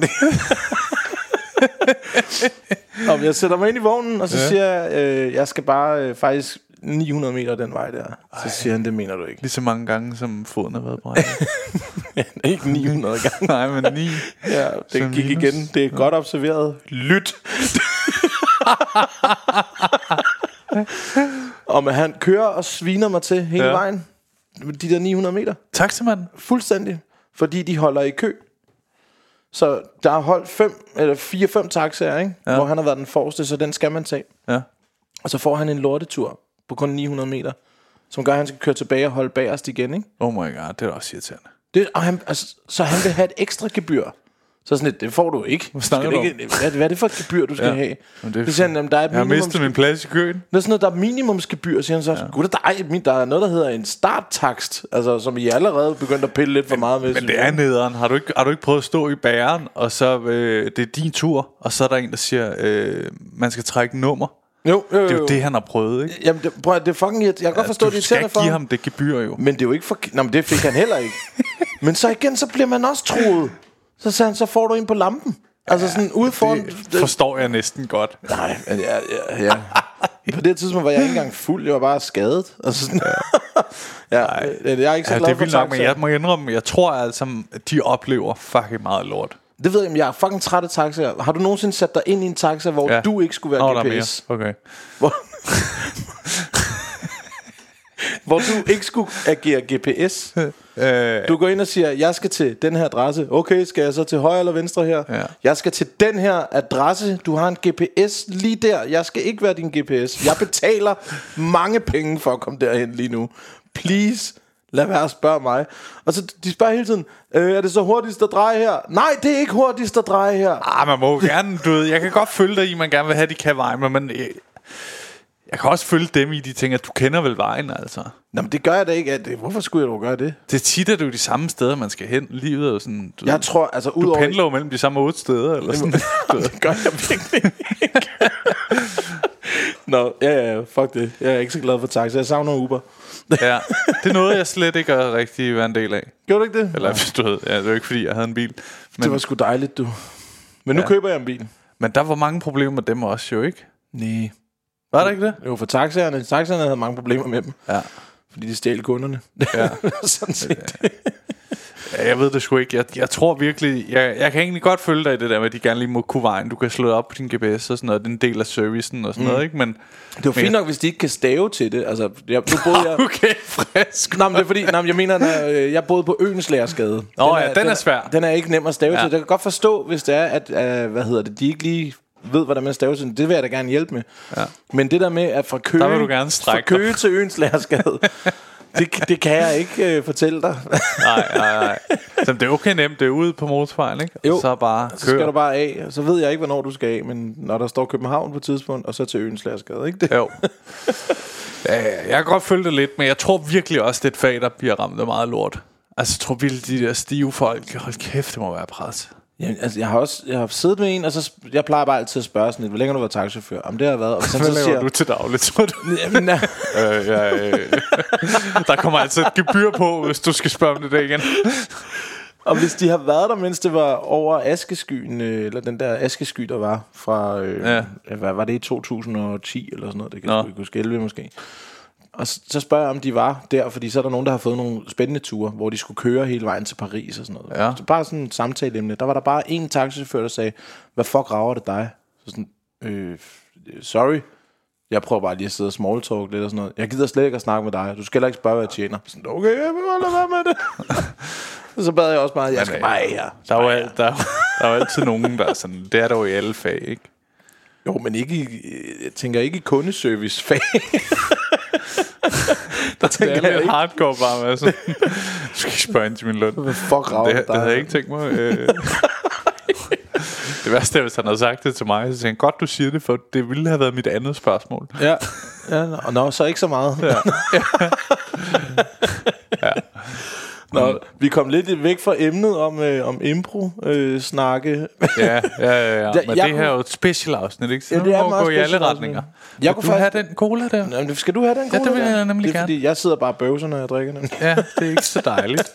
Og jeg sætter mig ind i vognen, og så ja. siger jeg, øh, jeg skal bare øh, faktisk ni hundrede meter den vej der. Så Ej. siger han, det mener du ikke. Lige så mange gange, som foden har været brækket. Ikke ni hundrede gange. Nej, men ni. Ja, det som gik minus. Igen. Det er godt observeret. Lyt. Og men han kører og sviner mig til hele ja. vejen. De der ni hundrede meter. Taxamanden? Fuldstændig. Fordi de holder i kø. Så der er holdt fem eller fire fem taxaer, ikke? Ja. Hvor han har været den forreste, så den skal man tage. Ja. Og så får han en lortetur på kun ni hundrede meter, som gør, at han skal køre tilbage og holde bagerst igen, ikke? Oh my god, det er også irriterende. Det, og han, altså, så han vil have et ekstra gebyr. Så sådan lidt, det får du ikke. Hvad snakker du ikke hvad, hvad er det for et gebyr, du skal ja. have? Det er det siger han, der er et jeg har mistet min plads i køen. Det er sådan noget, der er minimumsgebyr, siger han så. Ja. Gud, der, er, der er noget, der hedder en starttakst, altså, som I allerede begyndt at pille lidt for men, meget med. Men det er nederen. Har du ikke, har du ikke prøvet at stå i bageren, og så øh, det er din tur, og så er der en, der siger, øh, man skal trække nummer. Jo, jo, jo, jo. Det er jo det, han har prøvet, ikke? Jamen, det, prøv, det er fucking... Jeg kan godt forstå, ja, det irriterende for Du skal ikke give ham det gebyr, jo. Men det er jo ikke for... Nå, men det fik han heller ikke. Men så igen, så bliver man også truet. Så sagde han, så får du en på lampen. Altså sådan ude foran... Det forstår jeg næsten godt. Nej, men ja, ja, ja. På det tidspunkt var jeg ikke engang fuld. Jeg var bare skadet. Altså sådan... ja, jeg er ikke så ja, glad det er for vildt nok, men jeg må indrømme, jeg tror altså, de oplever fucking meget lort. Det ved jeg, men jeg er fucking træt af taxaer. Har du nogensinde sat dig ind i en taxa, hvor ja. du ikke skulle være Nå, G P S? Okay. Hvor... hvor du ikke skulle agere G P S. Du går ind og siger, jeg skal til den her adresse. Okay, skal jeg så til højre eller venstre her? Ja. Jeg skal til den her adresse. Du har en G P S lige der. Jeg skal ikke være din G P S. Jeg betaler mange penge for at komme derhen lige nu. Please, lad være at spørge mig. Og så de spørger hele tiden, øh, er det så hurtigst at dreje her? Nej, det er ikke hurtigst at dreje her. Ah, man må gerne, du ved, jeg kan godt følge dig i, man gerne vil have, de kan vejen, men man... Jeg kan også følge dem i, de tænker, at du kender vel vejen, altså. Nå, men det gør jeg da ikke. At, hvorfor skulle jeg dog gøre det? Det er tit, at du er de samme steder, man skal hen. Livet er jo sådan... Du, jeg tror, altså... Du pendler jo mellem de samme otte steder, eller sådan. Det gør jeg virkelig ikke. Nå, ja, ja, fuck det. Jeg er ikke så glad for taxa. Jeg savner Uber. Ja, det er noget, jeg slet ikke er rigtig været en del af. Gjorde du ikke det? Eller hvis du ved, ja, det var ikke fordi, jeg havde en bil. Men, det var sgu dejligt, du. Men nu ja. køber jeg en bil. Men der var mange problemer med dem også, jo ikke? Nej. Var der ikke det? Jo, for taxaerne. Taxaerne havde mange problemer med dem. Ja. Fordi de stjal kunderne. Ja. Sådan set. Ja, jeg ved det sgu ikke. Jeg, jeg tror virkelig, jeg, jeg kan egentlig godt følge dig i det der med, at de gerne lige må kunne vejen. Du kan slå op på din G P S og sådan noget. Det er en del af servicen og sådan mm. noget, ikke? Men det var fint nok, hvis de ikke kan stave til det. Altså, jeg, nu boede jeg... Okay, frisk. Nå, men det er fordi, nå, jeg mener, når, øh, jeg boede på Øens Lærersgade. Nå ja, den er svær. Den er ikke nem at stave ja. til. Jeg kan godt forstå, hvis det er, at, øh, hvad hedder det, de ikke lige ved, hvordan man staver til. Det vil jeg da gerne hjælpe med. Ja. Men det der med, at fra Køge, der vil du gerne fra Køge til Øens Lærersgade... Det, det kan jeg ikke øh, fortælle dig. Nej, nej, nej. Så det er okay nemt. Det er ude på motorvejen, ikke? Jo, så bare så skal du bare af. Så ved jeg ikke, hvornår du skal af. Men når der står København på tidspunkt, og så til Øens Lærersgade, ikke det? Jo. Ja, jeg kan godt følge det lidt, men jeg tror virkelig også, det er et fag, der bliver ramt af meget lort. Altså, jeg tror virkelig, de der stive folk, hold kæft, det må være pres. Ja, altså, jeg har også jeg har siddet med en, og så jeg plejer bare altid at spørge sådan lidt, hvor længe har du været taxichauffør? Om det har været. Og så, hvad så laver siger, du til dagligt, tror du? Jamen, ja. øh, ja, øh. Der kommer altså et gebyr på, hvis du skal spørge om det der igen. Og hvis de har været der, mens det var over askeskyen, eller den der askesky, der var fra, øh, ja. hvad var det i to tusind og ti eller sådan noget, det kan jeg huske, elleve måske. Og så, så spørger jeg, om de var der, fordi så er der nogen, der har fået nogle spændende ture, hvor de skulle køre hele vejen til Paris og sådan noget. Ja. Så bare sådan et samtaleemne. Der var der bare en taxichauffør, der sagde, hvad fuck rager det dig? Så sådan, øh, sorry. Jeg prøver bare lige at sidde og smalltalk lidt og sådan noget. Jeg gider slet ikke at snakke med dig. Du skal heller ikke spørge, hvad jeg tjener. Sådan, okay, jeg vil lade være med det. Så bad jeg også bare, jeg skal bare af her. Der er jo, al- der, der er jo altid nogen, der er sådan, det er der jo i alle fag, ikke? Jo, men ikke i, jeg tænker ikke i kundeservice-fag. Der tænker det er lidt hardcore bare med sådan, du skal ikke spørge ind til min løn. Hvad fuck rager det, det, det havde jeg ikke tænkt mig. Øh. Det værste er, hvis han havde sagt det til mig, så tænkte jeg, godt du siger det, for det ville have været mit andet spørgsmål. Ja, ja og nå, så ikke så meget. Ja. Ja. Nå, vi kom lidt væk fra emnet om, øh, om impro-snakke. Øh, ja, ja, ja, ja. Men jeg, det her er jo et special afsnit, ikke? Så ja, det er må gå i alle retninger. Jeg kunne du faktisk... have den cola der? Jamen, skal du have den cola? Ja, det vil jeg nemlig det er, gerne. Fordi jeg sidder bare og bøvser, når jeg drikker den. Ja, det er ikke så dejligt.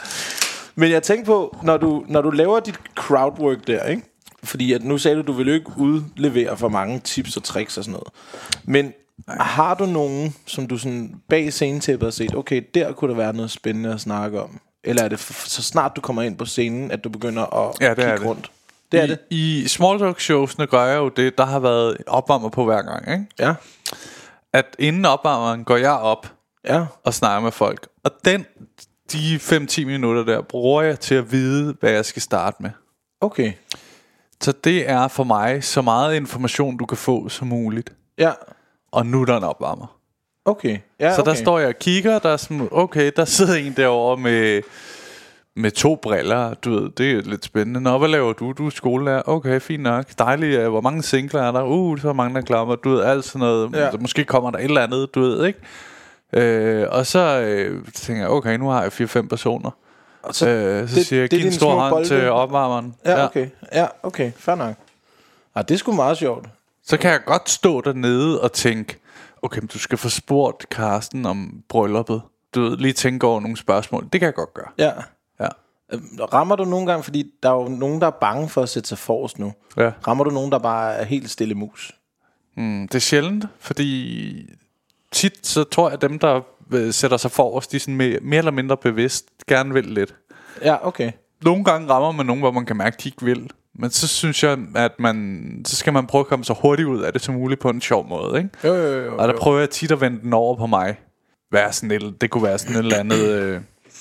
Men jeg tænker på, når du, når du laver dit crowdwork der, ikke? Fordi at nu sagde du, du vil jo ikke udlevere for mange tips og tricks og sådan noget. Men nej, har du nogen, som du sådan bag scenetæppet har set, okay, der kunne der være noget spændende at snakke om? Eller er det f- så snart du kommer ind på scenen, at du begynder at ja, kigge rundt? Det er I, det. I small talk showsene gør jeg jo det, der har været opvarmer på hver gang, ikke? Ja. At inden opvarmeren går jeg op ja. og snakker med folk. Og den, de fem til ti minutter der, bruger jeg til at vide, hvad jeg skal starte med. Okay. Så det er for mig så meget information, du kan få som muligt. Ja. Og nu er der en opvarmer. Okay. Ja, så okay. der står jeg og kigger, der er sådan, okay, der sidder en derovre med, med to briller, du ved, det er lidt spændende. Nå, hvad laver du? Du er skolelærer. Okay, fint nok. Dejligt. Hvor mange singler er der? Uh, så mange der klapper. Du ved, alt sådan noget. Ja. Måske kommer der et eller andet, du ved, ikke? Øh, og så øh, tænker jeg, okay, nu har jeg fire fem personer. Og så, øh, så det, siger jeg, giv en stor hånd bolde til opvarmeren. Ja, okay. Ja, okay. Fair nok. Ah, det er sgu meget sjovt. Så kan jeg godt stå dernede og tænke, okay, men du skal få spurgt Carsten om brylluppet. Du ved, lige tænke over nogle spørgsmål. Det kan jeg godt gøre. Ja. Ja. Rammer du nogle gange, fordi der er jo nogen, der er bange for at sætte sig forrest nu. Ja. Rammer du nogen, der bare er helt stille mus? Mm, det er sjældent, fordi tit så tror jeg, at dem, der sætter sig forrest, de er sådan mere, mere eller mindre bevidst, gerne vil lidt. Ja, okay. Nogle gange rammer man nogen, hvor man kan mærke, at de ikke vil. Men så synes jeg, at man så skal man prøve at komme så hurtigt ud af det som muligt på en sjov måde, ikke? Jo, jo, jo, jo. Og der prøver jeg tit at vende den over på mig. Være sådan et, det kunne være sådan et eller andet. Øh,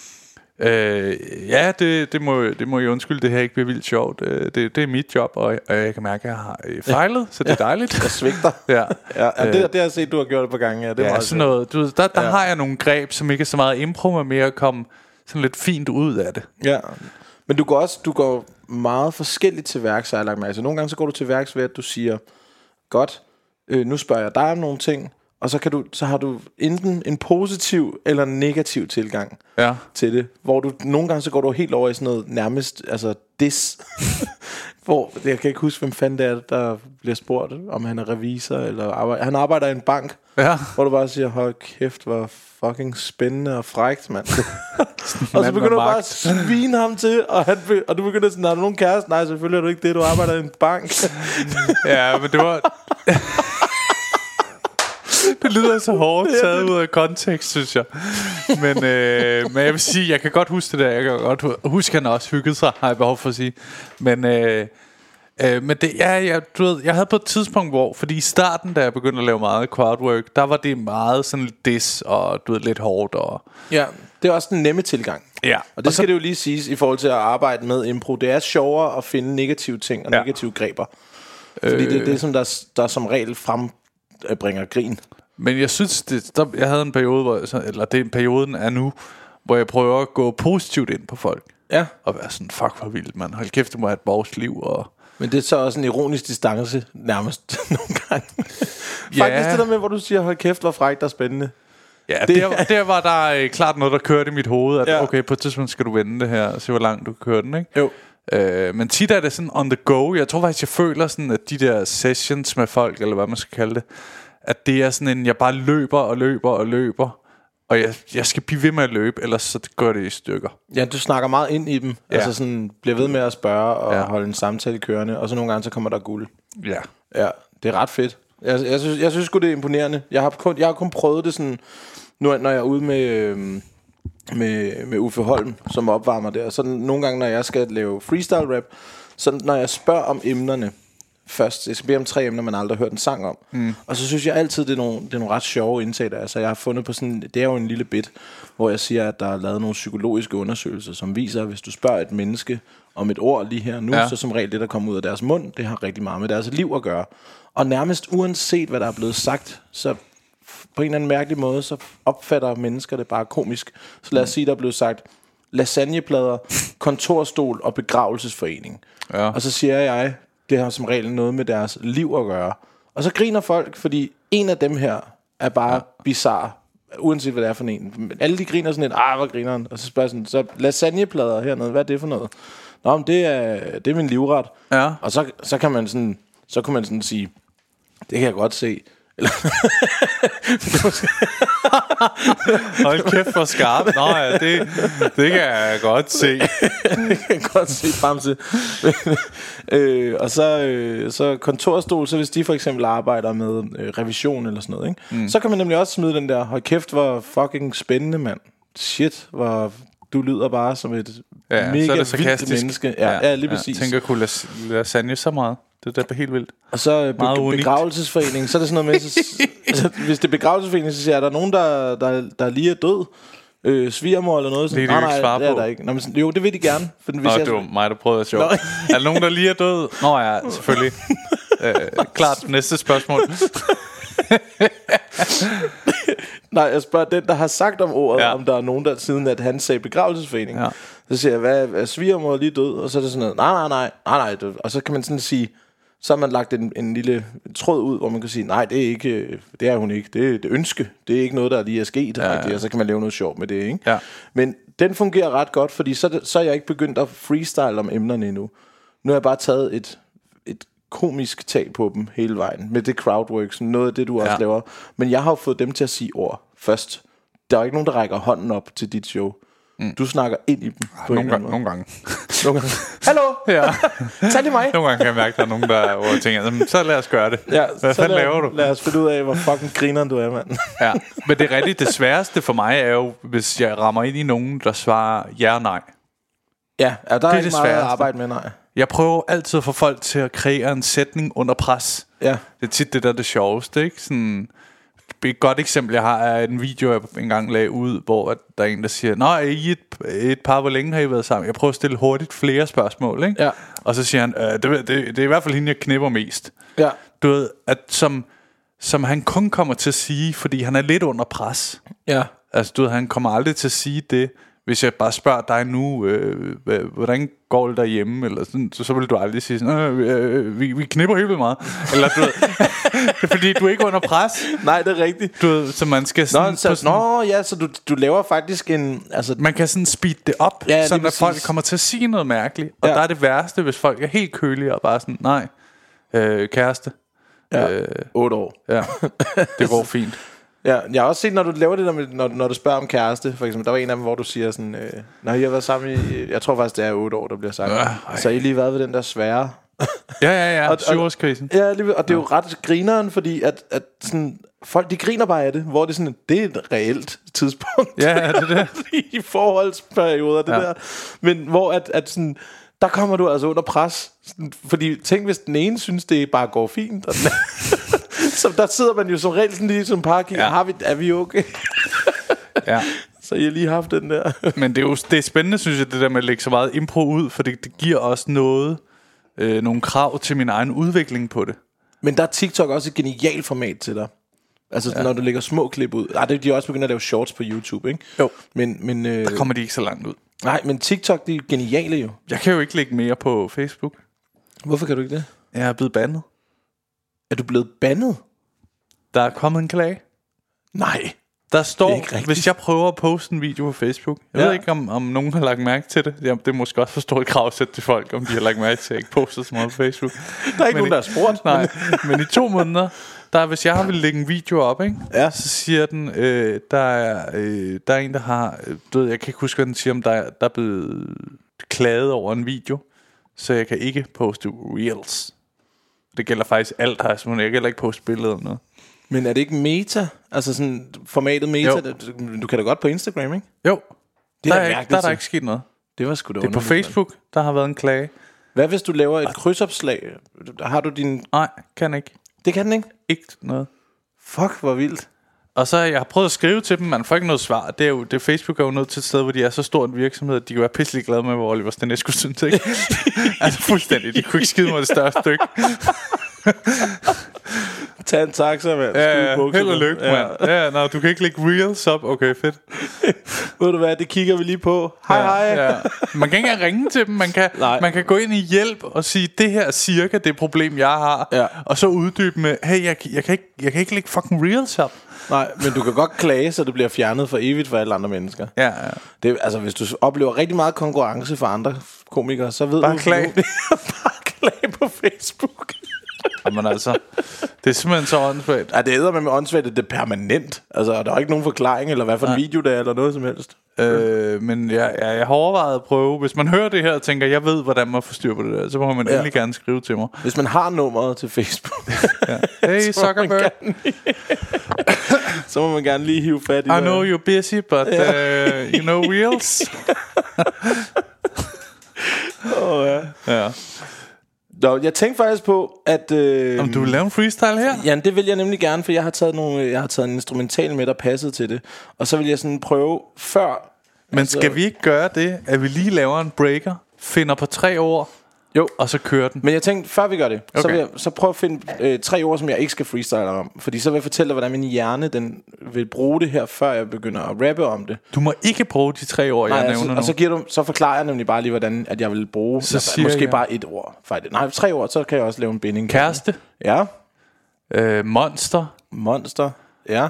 øh, ja, det, det må det må I undskylde, det her ikke bliver vildt sjovt. Det, det er mit job, og jeg kan mærke, at jeg har fejlet, så det er dejligt. Jeg svigter. Ja, ja det, det har jeg set, du har gjort det på gange. Ja, det er ja, meget sådan noget. Du, der der ja. har jeg nogle greb, som ikke er så meget impro, men mere at komme sådan lidt fint ud af det. Ja. Men du går også du går meget forskelligt til værks, har jeg lagt mærke til. Nogle gange så går du til værks ved, at du siger, godt, øh, nu spørger jeg dig om nogle ting, og så, kan du, så har du enten en positiv eller en negativ tilgang ja. til det. Hvor du nogle gange så går du helt over i sådan noget nærmest, altså dis. Hvor, jeg kan ikke huske, hvem fanden det er, der bliver spurgt, om han er revisor, eller arbejder. Han arbejder i en bank, ja. hvor du bare siger, hold kæft, hvor fucking spændende og frækt, mand. Og så begynder du bare at svine ham til, og, han be- og du begynder sådan, er der nogen kæreste? Nej, selvfølgelig er du ikke det, du arbejder i en bank. Ja, men det var... Det lyder så hårdt taget ud af kontekst, synes jeg. Men, øh, men jeg vil sige, jeg kan godt huske det der. Jeg kan godt huske, at han også hyggede sig, har jeg behov for at sige. Men, øh, øh, men det, ja, jeg, du ved, jeg havde på et tidspunkt, hvor, fordi i starten, da jeg begyndte at lave meget crowdwork, der var det meget sådan lidt diss og du ved, lidt hårdt. Og ja, det er også den nemme tilgang. Ja. Og det og skal så, det jo lige siges i forhold til at arbejde med impro. Det er sjovere at finde negative ting og ja. negative greber. Fordi øh, det er det, som der, der som regel frembringer grin. Men jeg synes, det, der, jeg havde en periode, hvor, så, eller det er perioden er nu, hvor jeg prøver at gå positivt ind på folk. Ja. Og være sådan, fuck hvor vildt, man. Hold kæft, det må have et borgsliv. Og men det er så også en ironisk distance, nærmest nogle gange. Ja. Faktisk det der med, hvor du siger, hold kæft, hvor frækt og spændende. Ja, det der, der var der øh, klart noget, der kørte i mit hoved, at ja. okay, på et tidspunkt skal du vende det her, og se hvor langt du kan køre den, ikke? Jo. Øh, men tit er det sådan on the go. Jeg tror faktisk, jeg føler sådan, at de der sessions med folk, eller hvad man skal kalde det, at det er sådan en, jeg bare løber og løber og løber, og jeg, jeg skal blive ved med at løbe, ellers så gør det i stykker. Ja, du snakker meget ind i dem. Ja. Altså sådan, bliver ved med at spørge og ja. holde en samtale kørende, og så nogle gange, så kommer der guld. Ja. Ja, det er ret fedt. Jeg, jeg, synes, jeg synes sgu, det er imponerende. Jeg har kun, jeg har kun prøvet det sådan, nu når jeg er ude med, øh, med, med Uffe Holm, som opvarmer der. Så nogle gange, når jeg skal lave freestyle rap, så når jeg spørger om emnerne først, jeg skal bede om tre emner, man aldrig har hørt en sang om. Mm. Og så synes jeg altid, det er nogle, det er nogle ret sjove indtag der. Altså jeg har fundet på sådan, det er jo en lille bit, hvor jeg siger, at der er lavet nogle psykologiske undersøgelser, som viser, at hvis du spørger et menneske om et ord lige her nu, ja. så som regel det, der kommer ud af deres mund, det har rigtig meget med deres liv at gøre. Og nærmest uanset, hvad der er blevet sagt, så på en eller anden mærkelig måde, så opfatter mennesker det bare komisk. Så lad os sige, der er blevet sagt lasagneplader, kontorstol og begravelsesforening. Ja. Og så siger jeg, det har som regel noget med deres liv at gøre. Og så griner folk, fordi en af dem her er bare ja. bizarre, uanset hvad det er for en. Alle de griner sådan lidt, ah, hvor griner han? Og så spørger sådan, så lasagneplader hernede, hvad er det for noget? Nå, men det er, det er min livret. Ja. Og så, så kan man sådan, så kan man sådan sige, det kan jeg godt se. Eller hold kæft for skarpt. Nå ja, det, det kan jeg godt se. Det kan jeg godt se frem til. øh, Og så, øh, så kontorstol. Så hvis de for eksempel arbejder med øh, revision eller sådan noget, ikke? Mm. Så kan man nemlig også smide den der, hold kæft hvor fucking spændende, mand. Shit, hvor du lyder bare som et ja, mega vildt menneske. Ja, ja, ja, lige præcis. Jeg tænker, kunne lasagne så meget. Det er da helt vildt. Og så be- begravelsesforening, så er det sådan noget med, så, altså, hvis det er begravelsesforening, så siger jeg, der er nogen, der, der, der lige er død. Øh, svigermor eller noget. Det er nej, nej, det er der ikke. Nå, men, jo, det vil de gerne. For hvis Nå, jeg, det var mig, der prøvede at sjove. Er der nogen, der lige er død? Nå ja, selvfølgelig. øh, klart, næste spørgsmål. Nej, jeg spørger den, der har sagt om ordet, ja. om der er nogen, der siden at han sagde begravelsesforening. Ja. Så siger jeg, hvad er svigermor lige død? Og så er det sådan noget, nej, nej, nej, nej, nej. Og så kan man sådan sige, så har man lagt en, en lille tråd ud, hvor man kan sige, nej, det er ikke, det er hun ikke, det er det ønske, det er ikke noget, der lige er sket, ja, ja. Og så kan man lave noget sjovt med det, ikke? Ja. Men den fungerer ret godt, fordi så, så er jeg ikke begyndt at freestyle om emnerne endnu. Nu har jeg bare taget et, et komisk tag på dem hele vejen, med det crowdwork, noget af det, du også ja. laver. Men jeg har jo fået dem til at sige ord først. Der er ikke nogen, der rækker hånden op til dit show. Mm. Du snakker ind i dem på nogle, gange, nogle gange Nogle gange Hallo, ja. Tag lige mig. Nogle gange kan jeg mærke, at der er nogen, der hvor jeg tænker, så lad os gøre det. Ja, hvad fanden laver du? Lad os finde ud af, hvor fucking grineren du er, mand. Ja, men det er rigtigt. Det sværeste for mig er jo, hvis jeg rammer ind i nogen, der svarer ja og nej. Ja, ja der er, er ikke meget at arbejde med, nej. Jeg prøver altid at få folk til at kreere en sætning under pres. Ja. Det er tit det, der er det sjoveste, ikke? Sådan et godt eksempel, jeg har, er en video, jeg engang lagde ud, hvor der er en, der siger, nå, er I et, et par, hvor længe har I været sammen? Jeg prøver at stille hurtigt flere spørgsmål, ikke? Ja. Og så siger han, øh, det, det, det er i hvert fald hende, jeg knipper mest. Ja. Du ved, at som, som han kun kommer til at sige, fordi han er lidt under pres. Ja. Altså, du ved, han kommer aldrig til at sige det, hvis jeg bare spørger dig nu, øh, hvordan går det derhjemme, eller sådan, så, så vil du aldrig sige sådan, øh, øh, vi, vi knipper helt vildt meget. Eller du ved, fordi du er ikke under pres. Nej, det er rigtigt. Du ved, så man skal sådan, nå, så, sådan, nå ja, så du, du laver faktisk en, altså, man kan sådan speed det op, ja, sådan at folk kommer til at sige noget mærkeligt. Og ja. Der er det værste, hvis folk er helt kølige og bare sådan, nej, øh, kæreste. Ja, øh, otte år. Ja, det går fint. Ja, jeg har også set, når du laver det der med, når, når du spørger om kæreste, for eksempel. Der var en af dem, hvor du siger sådan, øh, når I har været sammen i, jeg tror faktisk det er otte år, der bliver sagt. Øh, så har I lige været ved den der svære. Ja, ja, ja, syvårskrisen. Ja, og det er jo ret grineren, fordi at, at sådan, folk de griner bare af det, hvor det er sådan, det er et reelt tidspunkt. Ja, det er det. I forholdsperioder, det Ja. der. Men hvor at, at sådan, der kommer du altså under pres. Sådan, fordi tænk, hvis den ene synes, det bare går fint, og den så der sidder man jo som regel sådan lige som par kigger, Ja. har vi, er vi okay? Ja. Så jeg har lige haft den der. Men det er jo det er spændende, synes jeg, det der med at lægge så meget impro ud, for det, det giver også noget, øh, nogle krav til min egen udvikling på det. Men der er TikTok også et genialt format til dig. Altså ja. Når du lægger små klip ud. Ej, det, de er også begyndt at lave shorts på YouTube, ikke? Jo. Men, men, øh, Der kommer de ikke så langt ud. nej, men TikTok, de er geniale jo. Jeg kan jo ikke lægge mere på Facebook. Hvorfor kan du ikke det? Jeg er blevet bandet. Er du blevet bandet? Der er kommet en klage. Nej. Der Det er står, ikke rigtigt. hvis jeg prøver at poste en video på Facebook. Jeg Ja. ved ikke, om, om nogen har lagt mærke til det. Jamen, det er måske også for stort kravsæt til folk, om de har lagt mærke til, at jeg ikke poster så meget på Facebook. Der er ikke Men nogen, der har spurgt. Nej, men i to måneder, der hvis jeg vil lægge en video op, ikke, Ja. så siger den, øh, der, er, øh, der er en, der har, øh, du ved, jeg kan ikke huske, hvad den siger, om der, er- der er blevet klaget over en video, så jeg kan ikke poste reels. Det gælder faktisk alt her, så jeg kan heller ikke poste billeder eller noget. Men er det ikke meta? Altså sådan formatet meta? Jo. Det, du kan da godt på Instagram, ikke? Jo, Det er der da er, ikke, mærkeligt der er der til. ikke sket noget. Det var sgu da Det er på underligt, Facebook, der har været en klage. mand. Hvad hvis du laver et krydsopslag? Har du din... Nej, kan ikke. Det kan den ikke? Ikke noget. Fuck, hvor vildt. Og så jeg har prøvet at skrive til dem, man får ikke noget svar. Det er jo, det Facebook er jo nødt til et sted, hvor de er så stor en virksomhed, at de kan være pisselig glade med, hvor Oliver Stanescu synes, ikke? Altså fuldstændig. De kunne ikke skide mig det største stykke. Tag en taxa, mand. Ja, ja. Skide bukserne. Held og lykke, mand. Ja, nå, du kan ikke lægge reels op. Okay, fedt. Ved du hvad, det kigger vi lige på. Hej, Ja, hej. ja. Man kan ikke engang ringe til dem. Man kan, Nej. man kan gå ind i hjælp og sige, det her er cirka det problem, jeg har. Ja. Og så uddybe med, hey, jeg, jeg, kan ikke, jeg kan ikke lægge fucking reels op. Nej, men du kan godt klage, så det bliver fjernet for evigt for alle andre mennesker. Ja, ja. Det, altså, hvis du oplever rigtig meget konkurrence for andre komikere, så ved Bare du... klag. Bare klag på Facebook. Men altså, det er simpelthen så åndssvagt. Ja, det æder med med åndssvagt, det er permanent. Altså, der er ikke nogen forklaring, eller hvad for en video det er, eller noget som helst. Øh, men jeg, jeg, jeg har overvejet at prøve. Hvis man hører det her og tænker, jeg ved, hvordan man får styr på det der, så må man Ja. ja. endelig gerne skrive til mig. Hvis man har nummeret til Facebook, Ja. Hey, så, må man Zuckerberg, gerne, så må man gerne lige hive fat i I det. know you're busy, but uh, you know reels. Åh, ja. Ja. Nå, jeg tænkte faktisk på, at... Øh, Om du vil lave en freestyle her? Ja, det vil jeg nemlig gerne, for jeg har taget nogle, jeg har taget en instrumental med, der passede til det. Og så vil jeg sådan prøve før... Men altså- skal vi ikke gøre det, at vi lige laver en breaker, finder på tre ord, Jo, og så kører den? men jeg tænkte, før vi gør det, okay. så Okay. vil jeg så prøve at finde øh, tre ord, som jeg ikke skal freestyle om. Fordi så vil jeg fortælle dig, hvordan min hjerne den vil bruge det her, før jeg begynder at rappe om det. Du må ikke bruge de tre ord, jeg Nej, nævner altså, nu. og så, giver du, så forklarer jeg nemlig bare lige, hvordan at jeg vil bruge Så ja, siger måske jeg- bare et ord. Faktisk. Nej, tre ord, så kan jeg også lave en binding. Kæreste, Ja, øh, monster monster, ja,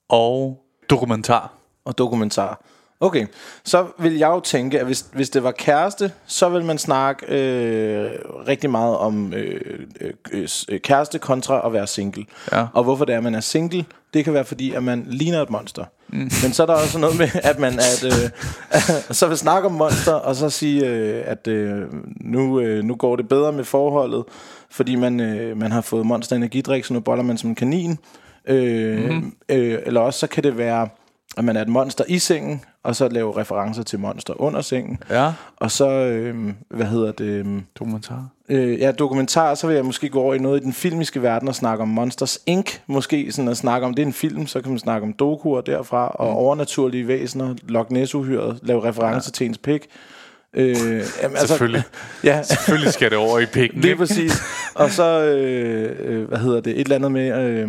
og dokumentar. og dokumentar. Okay, så vil jeg jo tænke, at hvis, hvis det var kæreste, så vil man snakke øh, rigtig meget om øh, øh, øh, kæreste kontra at være single. Ja. Og hvorfor det er, at man er single, det kan være fordi, at man ligner et monster. Mm. Men så er der også noget med, at man at, øh, så vil snakke om monster, og så sige, øh, at øh, nu, øh, nu går det bedre med forholdet, fordi man, øh, man har fået Monster energidrik, så nu boller man som en kanin. Øh, mm-hmm. øh, eller også så kan det være, at man er et monster i sengen, og så lave referencer til monster under sengen. Ja, Og så, øh, hvad hedder det? Øh, dokumentar. øh, ja, dokumentar, så vil jeg måske gå over i noget i den filmiske verden og snakke om Monsters Incorporated. Måske sådan at snakke om, det er en film, så kan man snakke om dokuer derfra, og mm. overnaturlige væsener, Loch Ness-uhyret, lave referencer ja. til ens pik. Øh, jamen, altså, Selvfølgelig. Ja, Selvfølgelig skal det over i pikken. lige ikke? præcis. Og så, øh, øh, hvad hedder det, et eller andet med... Øh,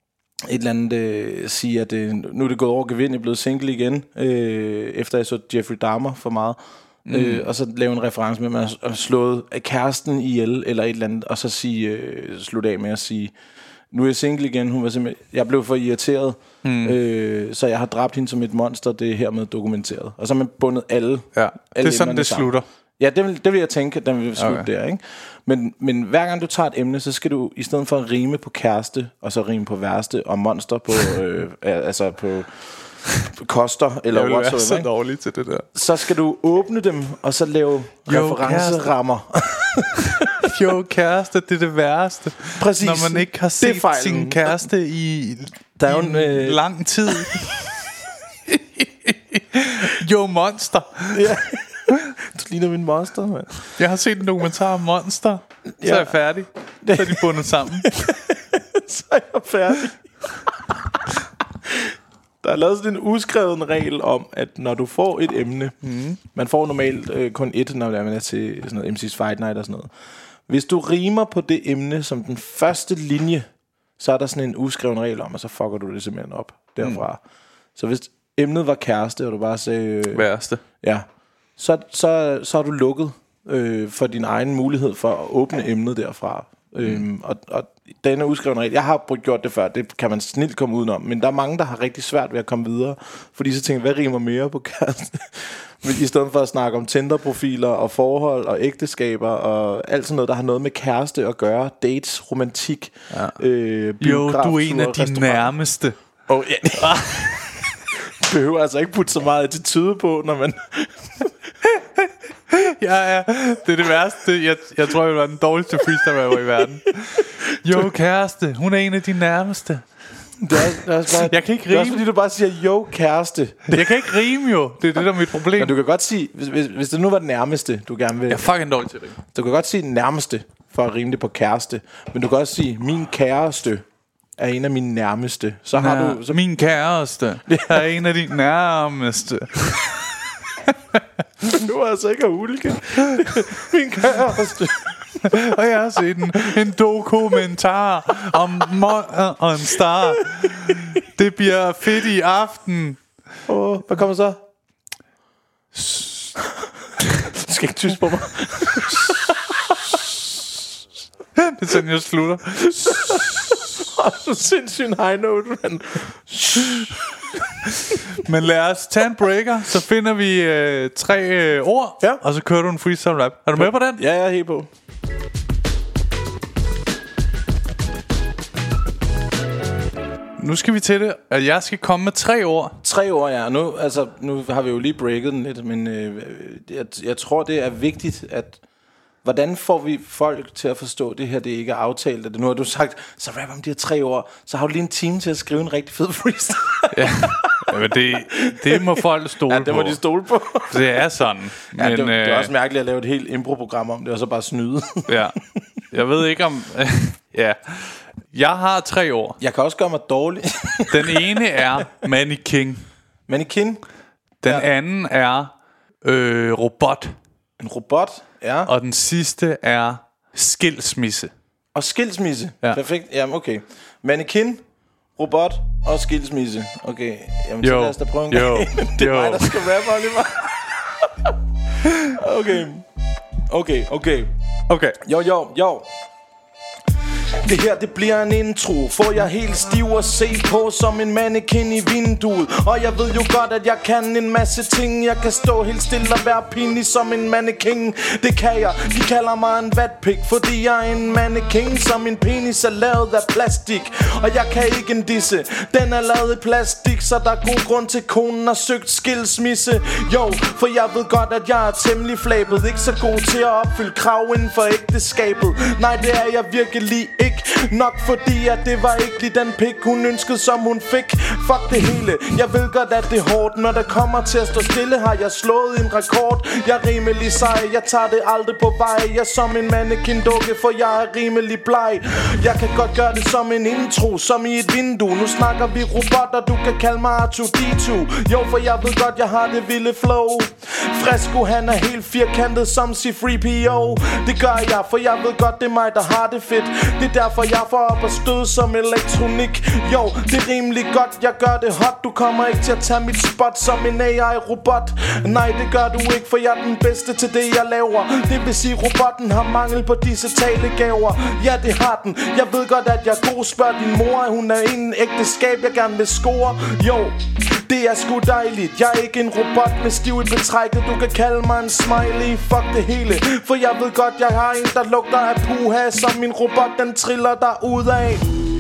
et eller andet øh, sige, at øh, nu er det gået over gevind, jeg er blevet single igen, øh, efter jeg så Jeffrey Dahmer for meget. Mm. Øh, og så lave en reference med, at man har slået kæresten ihjel, eller et eller andet, og så sige, øh, slutte af med at sige, nu er jeg single igen, hun var simpelthen, jeg blev for irriteret, mm. øh, så jeg har dræbt hende som et monster, det er hermed dokumenteret. Og så har man bundet alle. Ja, alle det er sådan, emnerne det sammen. slutter. Ja, det vil, det vil jeg tænke, at den vil slutte Okay. der, ikke? Men, men hver gang du tager et emne, så skal du, i stedet for at rime på kæreste, og så rime på værste, og monster på, øh, altså på, på koster, eller Jeg vil være så whatsoever, ikke? dårlig til det der. Så skal du åbne dem, og så lave Jo, referencerammer. Jo, kæreste, det er det værste. Præcis. Når man ikke har set sin kæreste i, der er jo en øh... lang tid. Jo, Monster. Ja. Du ligner min monster, mand. Jeg har set en dokumentar om Monster. Så ja. er jeg færdig. Så er de bundet sammen. Så er jeg færdig. Der er lavet sådan en uskreven regel om, at når du får et emne, mm. man får normalt øh, kun et, når man er til sådan noget M C's Fight Night og sådan noget. Hvis du rimer på det emne som den første linje, så er der sådan en uskreven regel om, og så fucker du det simpelthen op derfra. Mm. Så hvis emnet var kæreste, og du bare sagde... Øh, Værste. Ja. Så, så, så er du lukket øh, for din egen mulighed for at åbne emnet derfra. Mm. Øhm, og, og denne udskrevne regel, jeg har gjort det før, det kan man snilt komme udenom, men der er mange, der har rigtig svært ved at komme videre, fordi så tænker hvad rimer mere på kæreste? I stedet for at snakke om Tinder-profiler og forhold og ægteskaber og alt sådan noget, der har noget med kæreste at gøre, dates, romantik, ja. øh, jo, du er en af de nærmeste. Oh, ja. Behøver altså ikke putte så meget attitude på, når man... Ja, ja, det er det værste. Jeg, jeg tror, jeg var den dårligste freestyle rapper i verden. Jo, kæreste, hun er en af de nærmeste. Det er, det er også bare, jeg kan ikke rime. Det er også fordi, du bare siger, jo, kæreste. Jeg kan ikke rime jo. Det er det, der er mit problem. Men du kan godt sige, hvis, hvis, hvis det nu var den nærmeste, du gerne vil... Jeg er fucking dårlig til at rime. Du kan godt sige den nærmeste, for at rime det på kæreste. Men du kan også sige, min kæreste er en af mine nærmeste. Så har ja, du... Så... Min kæreste er en af de nærmeste. Du er altså ikke af ulike. Min kæreste. Og jeg har set en, en dokumentar om Mo- og en star. Det bliver fedt i aften. Oh, hvad kommer så? Du skal ikke tyst på mig. Det er sådan jeg slutter. Du er sindssygt en high note, man. Men lad os tage en breaker. Så finder vi øh, tre øh, ord, ja. Og så kører du en freestyle rap. Er du med på den? Ja, jeg er helt på. Nu skal vi til det, at jeg skal komme med tre ord. Tre ord, ja. Nu, altså, nu har vi jo lige breaket den lidt, men øh, jeg, jeg tror, det er vigtigt, at hvordan får vi folk til at forstå det her, det ikke er aftalt? At nu har du sagt, så rap om de her tre ord, så har du lige en time til at skrive en rigtig fed freestyle. Ja, men det, det må folk stole på. Ja, det må på. de stole på. Det er sådan. Ja, men, det, det er øh, også mærkeligt at lave et helt impro-program om det, og så bare snyde. Ja, jeg ved ikke om... ja, jeg har tre ord. Jeg kan også gøre mig dårlig. Den ene er mannequin. Mannequin? Den ja. anden er øh, robot. En robot, ja. Og den sidste er skilsmisse. Og skilsmisse, ja. Perfekt, jamen okay. Mannequin, robot og skilsmisse. Okay, jamen så lad os da prøve en jo. gang. Det er jo. mig, der skal rappe, Oliver. Okay, okay, okay. Okay. Jo, jo, jo. Det her, det bliver en intro. Får jeg helt stiv at se på som en mannequin i vinduet. Og jeg ved jo godt, at jeg kan en masse ting. Jeg kan stå helt stille og være pinlig som en mannequin. Det kan jeg, de kalder mig en vatpik, fordi jeg er en mannequin. Som min penis er lavet af plastik. Og jeg kan ikke en disse, den er lavet i plastik. Så der er god grund til konen har søgt skilsmisse. Jo, for jeg ved godt, at jeg er temmelig flabet. Ikke så god til at opfylde krav inden for ægteskabet. Nej, det er jeg virkelig ikke. Nok fordi at det var ikke lige den pik hun ønskede som hun fik. Fuck det hele, jeg ved godt at det er hårdt. Når det kommer til at stå stille har jeg slået en rekord. Jeg er rimelig sej, jeg tager det aldrig på vej. Jeg er som en mannequin dukke, for jeg er rimelig bleg. Jeg kan godt gøre det som en intro, som i et vindue. Nu snakker vi robotter, du kan kalde mig R to D to. Jo, for jeg ved godt jeg har det vilde flow. Fresco han er helt firkantet som C tre P O. Det gør jeg, for jeg ved godt det er mig der har det fedt. Det er derfor jeg får op og stød som elektronik. Jo, det er rimelig godt, jeg gør det hot. Du kommer ikke til at tage mit spot som en A I-robot. Nej, det gør du ikke, for jeg er den bedste til det jeg laver. Det vil sige, robotten har mangel på disse talegaver. Ja, det har den. Jeg ved godt, at jeg er god. Spørg din mor, hun er en ægteskab, jeg gerne vil score. Jo, det er sgu dejligt. Jeg er ikke en robot med stiv i betrækket. Du kan kalde mig en smiley. Fuck det hele, for jeg ved godt, jeg har en, der lugter af puha. Som min robot, den triller der ud af.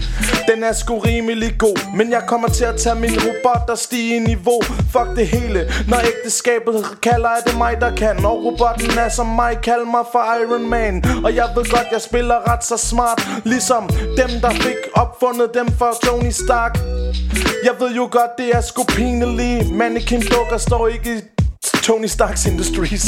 Den er sgu rimelig god, men jeg kommer til at tage min robot og stige i niveau. Fuck det hele, når ægteskabet kalder, er det mig der kan. Og robotten er som mig, kald mig for Iron Man. Og jeg ved godt, jeg spiller ret så smart, ligesom dem der fik opfundet dem for Tony Stark. Jeg ved jo godt, det er sgu pinligt. Mannequin dukker står ikke i Tony Starks Industries.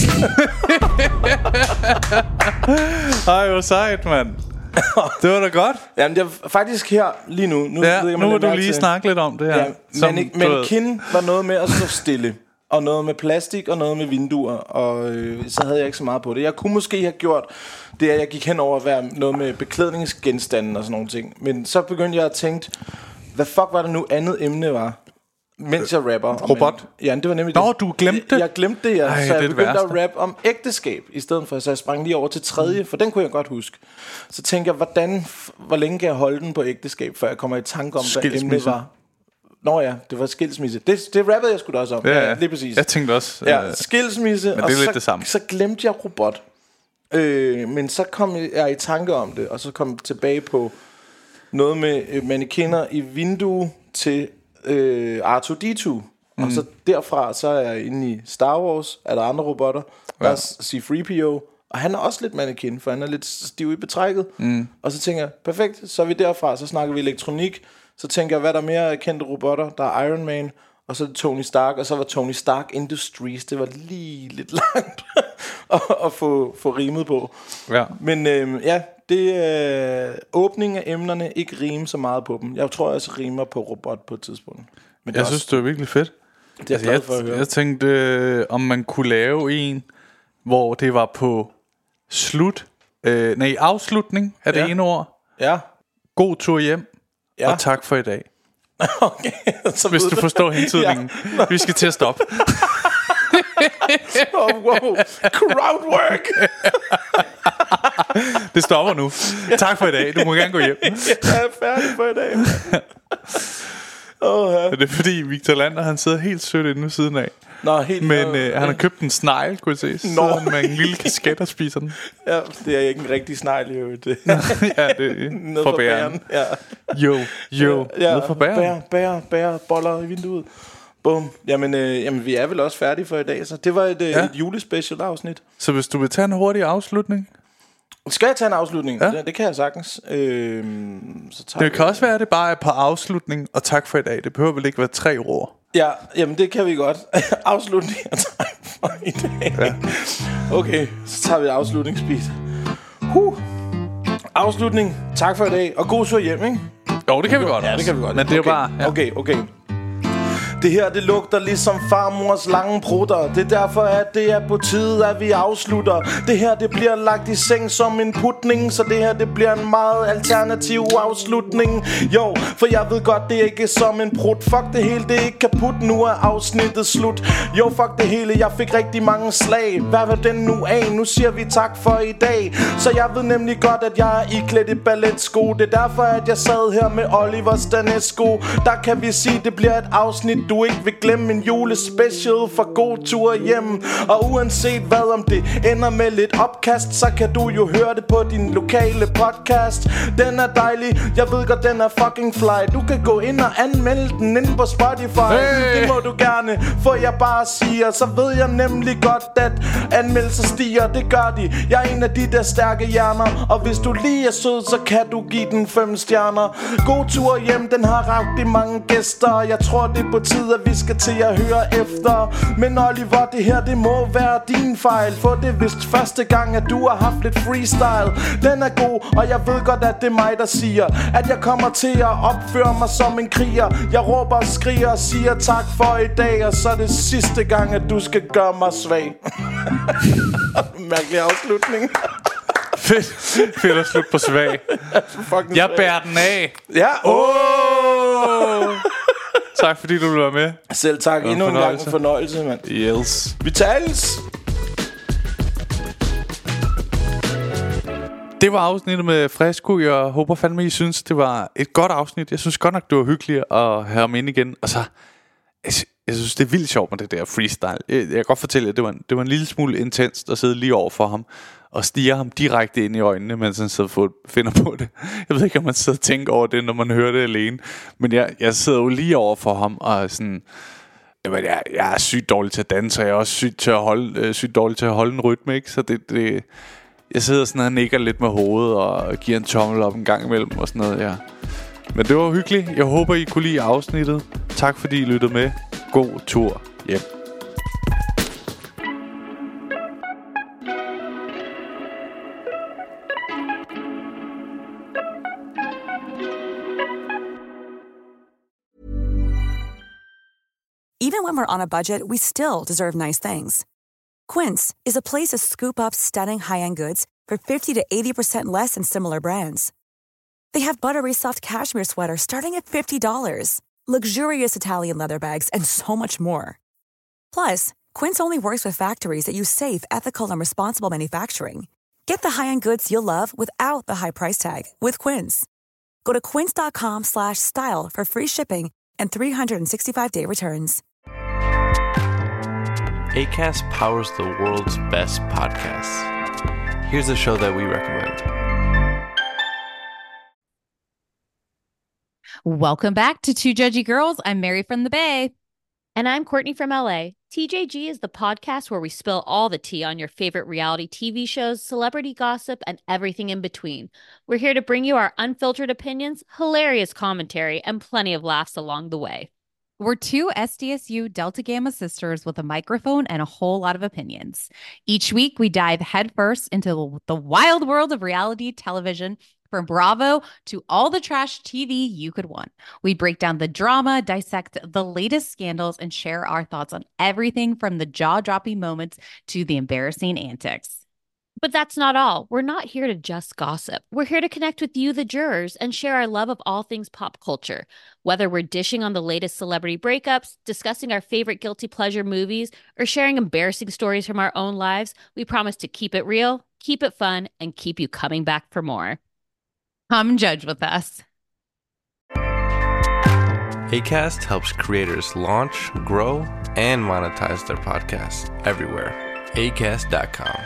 Ej, hvor sejt, mand. Det var da godt. Jamen, det er faktisk her lige nu. Nu, ja, ved jeg, nu må du til. lige snakke lidt om det her. Ja, Manne- Mannequin var noget med at stå stille. Og noget med plastik og noget med vinduer. Og øh, så havde jeg ikke så meget på det. Jeg kunne måske have gjort det, at jeg gik hen over at være noget med beklædningsgenstande og sådan nogle ting. Men så begyndte jeg at tænke, hvad fuck var det nu andet emne var? Mens jeg rapper. Robot? En, ja, det var nemlig Nå, det. du glemte det? Jeg, jeg glemte det, ja. Ej, så jeg det begyndte værste. at rappe om ægteskab i stedet for. Så jeg sprang lige over til tredje, mm. for den kunne jeg godt huske. Så tænkte jeg, hvordan, hvor længe kan jeg holde den på ægteskab, før jeg kommer i tanke om, hvad emnet var. Nå ja, det var skilsmisse. Det, det rappede jeg sgu da også om. Ja, ja, lige præcis. Jeg tænkte også Ja, øh, skilsmisse. men det er og lidt så, det samme. Så glemte jeg robot. øh, Men så kom jeg i tanke om det. Og så kom jeg tilbage på noget med øh, mannequiner i vindue til øh, R to D to. Mm. Og så derfra, så er jeg inde i Star Wars. Er der andre robotter? Der er C tre P O. Og han er også lidt mannequin, for han er lidt stiv i betrækket. Mm. Og så tænker jeg, perfekt, så er vi derfra. Så snakker vi elektronik. Så tænker jeg, hvad der er mere kendte robotter? Der er Iron Man, og så er det Tony Stark. Og så var Tony Stark Industries. Det var lige lidt langt at, at få, få rimet på. Ja. Men øh, ja, det er øh, åbningen af emnerne. Ikke rime så meget på dem. Jeg tror, jeg også rimer på robot på et tidspunkt. Men jeg også, synes, det var virkelig fedt. det er Altså, jeg, jeg, for at høre. jeg tænkte, øh, om man kunne lave en, hvor det var på slut, øh, nej, afslutning af det Ja. ene ord. Ja. God tur hjem, Ja. og tak for i dag. Okay, så Hvis ved du forstår hentydningen. Ja. Vi skal til at stoppe. Oh, wow. Crowdwork. Det stopper nu. Tak for i dag. Du må gerne gå hjem. Jeg er færdig for i dag. Oh, ja. Det er fordi Victor Lander, han sidder helt sødt inde ved siden af. Nå, helt Men øh, øh, han har købt en snegl, kunne jeg se. Så Nå. sidder han med en lille kasket og spiser den. Ja, det er ikke en rigtig snegl i øvrigt. Det. Ja, det er Ned fra fra bæren. Ja. Jo, jo. Ja, Ned fra bæren. Bær, bær, bær, boller i vinduet. Bum. Jamen, øh, jamen, vi er vel også færdige for i dag. Så det var et, øh, Ja. et julespecial afsnit. Så hvis du vil tage en hurtig afslutning. Skal jeg tage en afslutning? Ja. Ja. Det, det kan jeg sagtens. Øh, så tager Det vi- kan også være, at det bare er på afslutning og tak for i dag. Det behøver vel ikke være tre ord. Ja, jamen det kan vi godt. Afslutning og tak for i dag. Ja. Okay, så tager vi afslutningsbit. Huh. Afslutning. Tak for i dag. Og god tur hjem, ikke? Jo, det kan vi godt. Ja, det kan vi godt. Men det er jo okay. bare... Ja. Okay, okay. Det her, det lugter ligesom farmors lange prutter. Det er derfor, at det er på tide, at vi afslutter. Det her, det bliver lagt i seng som en putning. Så det her, det bliver en meget alternativ afslutning. Jo, for jeg ved godt, det er ikke som en prut. Fuck det hele, det er ikke kaput. Nu er afsnittet slut. Jo, fuck det hele, jeg fik rigtig mange slag. Hvad var den nu af? Nu siger vi tak for i dag. Så jeg ved nemlig godt, at jeg er iklædt i balletsko. Det er derfor, at jeg sad her med Oliver Stanesco. Der kan vi sige, det bliver et afsnit, du ikke vil glemme. En julespecial for god tur hjem. Og uanset hvad, om det ender med lidt opkast, så kan du jo høre det på din lokale podcast. Den er dejlig, jeg ved godt, den er fucking fly. Du kan gå ind og anmelde den inde på Spotify. Hey! Det må du gerne, for jeg bare siger. Så ved jeg nemlig godt, at anmeldelser stiger. Det gør de, jeg er en af de der stærke hjerner. Og hvis du lige er sød, så kan du give den fem stjerner. God tur hjem, den har rigtig mange gæster. Jeg tror det er på tide, at vi skal til at høre efter. Men Oliver, det her, det må være din fejl. For det er vist første gang, at du har haft lidt freestyle. Den er god, og jeg ved godt, at det er mig, der siger, at jeg kommer til at opføre mig som en kriger. Jeg råber og skriger og siger tak for i dag. Og så er det sidste gang, at du skal gøre mig svag. Mærkelig afslutning. Fedt. Fedt at slutte på svag. Fucking Jeg svag. bærer den af. Ja, åh! Oh! Tak fordi du ville være med. Selv tak, Det var en endnu en gang en fornøjelse. fornøjelse, mand. Yes. Vi tales! Det var afsnittet med Fresco. Jeg håber fandme, I synes, det var et godt afsnit. Jeg synes godt nok, det var hyggeligt at have ham ind igen. Og så, altså, jeg synes, det er vildt sjovt med det der freestyle. Jeg, jeg kan godt fortælle jer, det var, en, det var en lille smule intenst at sidde lige over for ham og stirre ham direkte ind i øjnene, mens han sidder og finder på det. Jeg ved ikke, om man sidder og tænker over det, når man hører det alene. Men jeg, jeg sidder jo lige over for ham og sådan... Jamen, jeg, jeg er sygt dårlig til at danse, og jeg er også sygt, til at holde, øh, sygt dårlig til at holde en rytme, ikke? Så det, det, jeg sidder sådan og nikker lidt med hovedet og giver en tommel op en gang imellem og sådan noget, ja. Men det var hyggeligt. Jeg håber, I kunne lide afsnittet. Tak fordi I lyttede med. God tur hjem. Even when we're on a budget, we still deserve nice things. Quince is a place to scoop up stunning high-end goods for fifty to eighty percent less than similar brands. They have buttery soft cashmere sweaters starting at fifty dollars, luxurious Italian leather bags, and so much more. Plus, Quince only works with factories that use safe, ethical, and responsible manufacturing. Get the high-end goods you'll love without the high price tag with Quince. Go to quince.com slash style for free shipping and three sixty-five day returns. Acast powers the world's best podcasts. Here's a show that we recommend. Welcome back to Two Judgy Girls. I'm Mary from the Bay. And I'm Courtney from L A. T J G is the podcast where we spill all the tea on your favorite reality T V shows, celebrity gossip, and everything in between. We're here to bring you our unfiltered opinions, hilarious commentary, and plenty of laughs along the way. We're two S D S U Delta Gamma sisters with a microphone and a whole lot of opinions. Each week, we dive headfirst into the wild world of reality television, from Bravo to all the trash T V you could want. We break down the drama, dissect the latest scandals, and share our thoughts on everything from the jaw-dropping moments to the embarrassing antics. But that's not all. We're not here to just gossip. We're here to connect with you, the jurors, and share our love of all things pop culture. Whether we're dishing on the latest celebrity breakups, discussing our favorite guilty pleasure movies, or sharing embarrassing stories from our own lives, we promise to keep it real, keep it fun, and keep you coming back for more. Come judge with us. Acast helps creators launch, grow, and monetize their podcasts everywhere. acast dot com.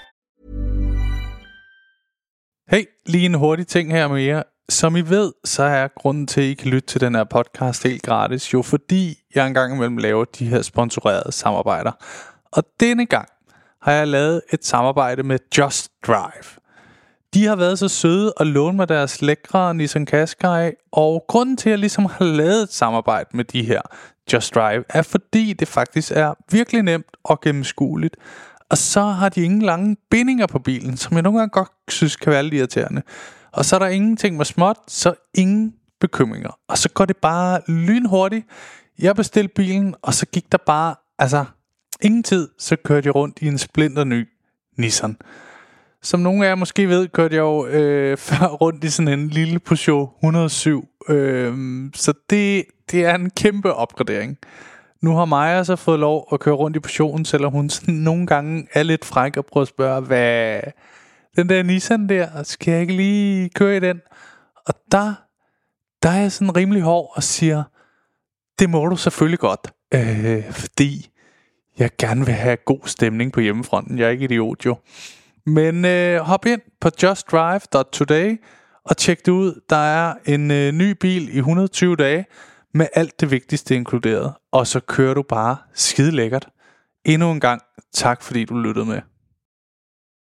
Hey, lige en hurtig ting her med jer. Som I ved, så er grunden til, at I kan lytte til den her podcast helt gratis, jo fordi jeg engang imellem laver de her sponsorerede samarbejder. Og denne gang har jeg lavet et samarbejde med Just Drive. De har været så søde at låne mig deres lækre Nissan Qashqai, og grunden til, at jeg ligesom har lavet et samarbejde med de her Just Drive, er fordi det faktisk er virkelig nemt og gennemskueligt. Og så har de ingen lange bindinger på bilen, som jeg nogle gange godt synes kan være lidt irriterende. Og så er der ingenting med småt, så ingen bekymringer. Og så går det bare lynhurtigt. Jeg bestilte bilen, og så gik der bare, altså ingen tid, så kørte jeg rundt i en splinter ny Nissan. Som nogle af jer måske ved, kørte jeg jo øh, før rundt i sådan en lille Peugeot et hundrede og syv. Øh, så det, det er en kæmpe opgradering. Nu har Maja så fået lov at køre rundt i Peugeoten, selvom hun sådan nogle gange er lidt fræk og prøver at spørge, hvad den der Nissan der, skal jeg ikke lige køre i den? Og der, der er jeg sådan rimelig hård og siger, det må du selvfølgelig godt, øh, fordi jeg gerne vil have god stemning på hjemmefronten. Jeg er ikke idiot jo. Men øh, hop ind på just drive dot today og tjek det ud. Der er en øh, ny bil i et hundrede og tyve dage med alt det vigtigste inkluderet. Og så kører du bare skide lækkert. Endnu en gang tak fordi du lyttede med.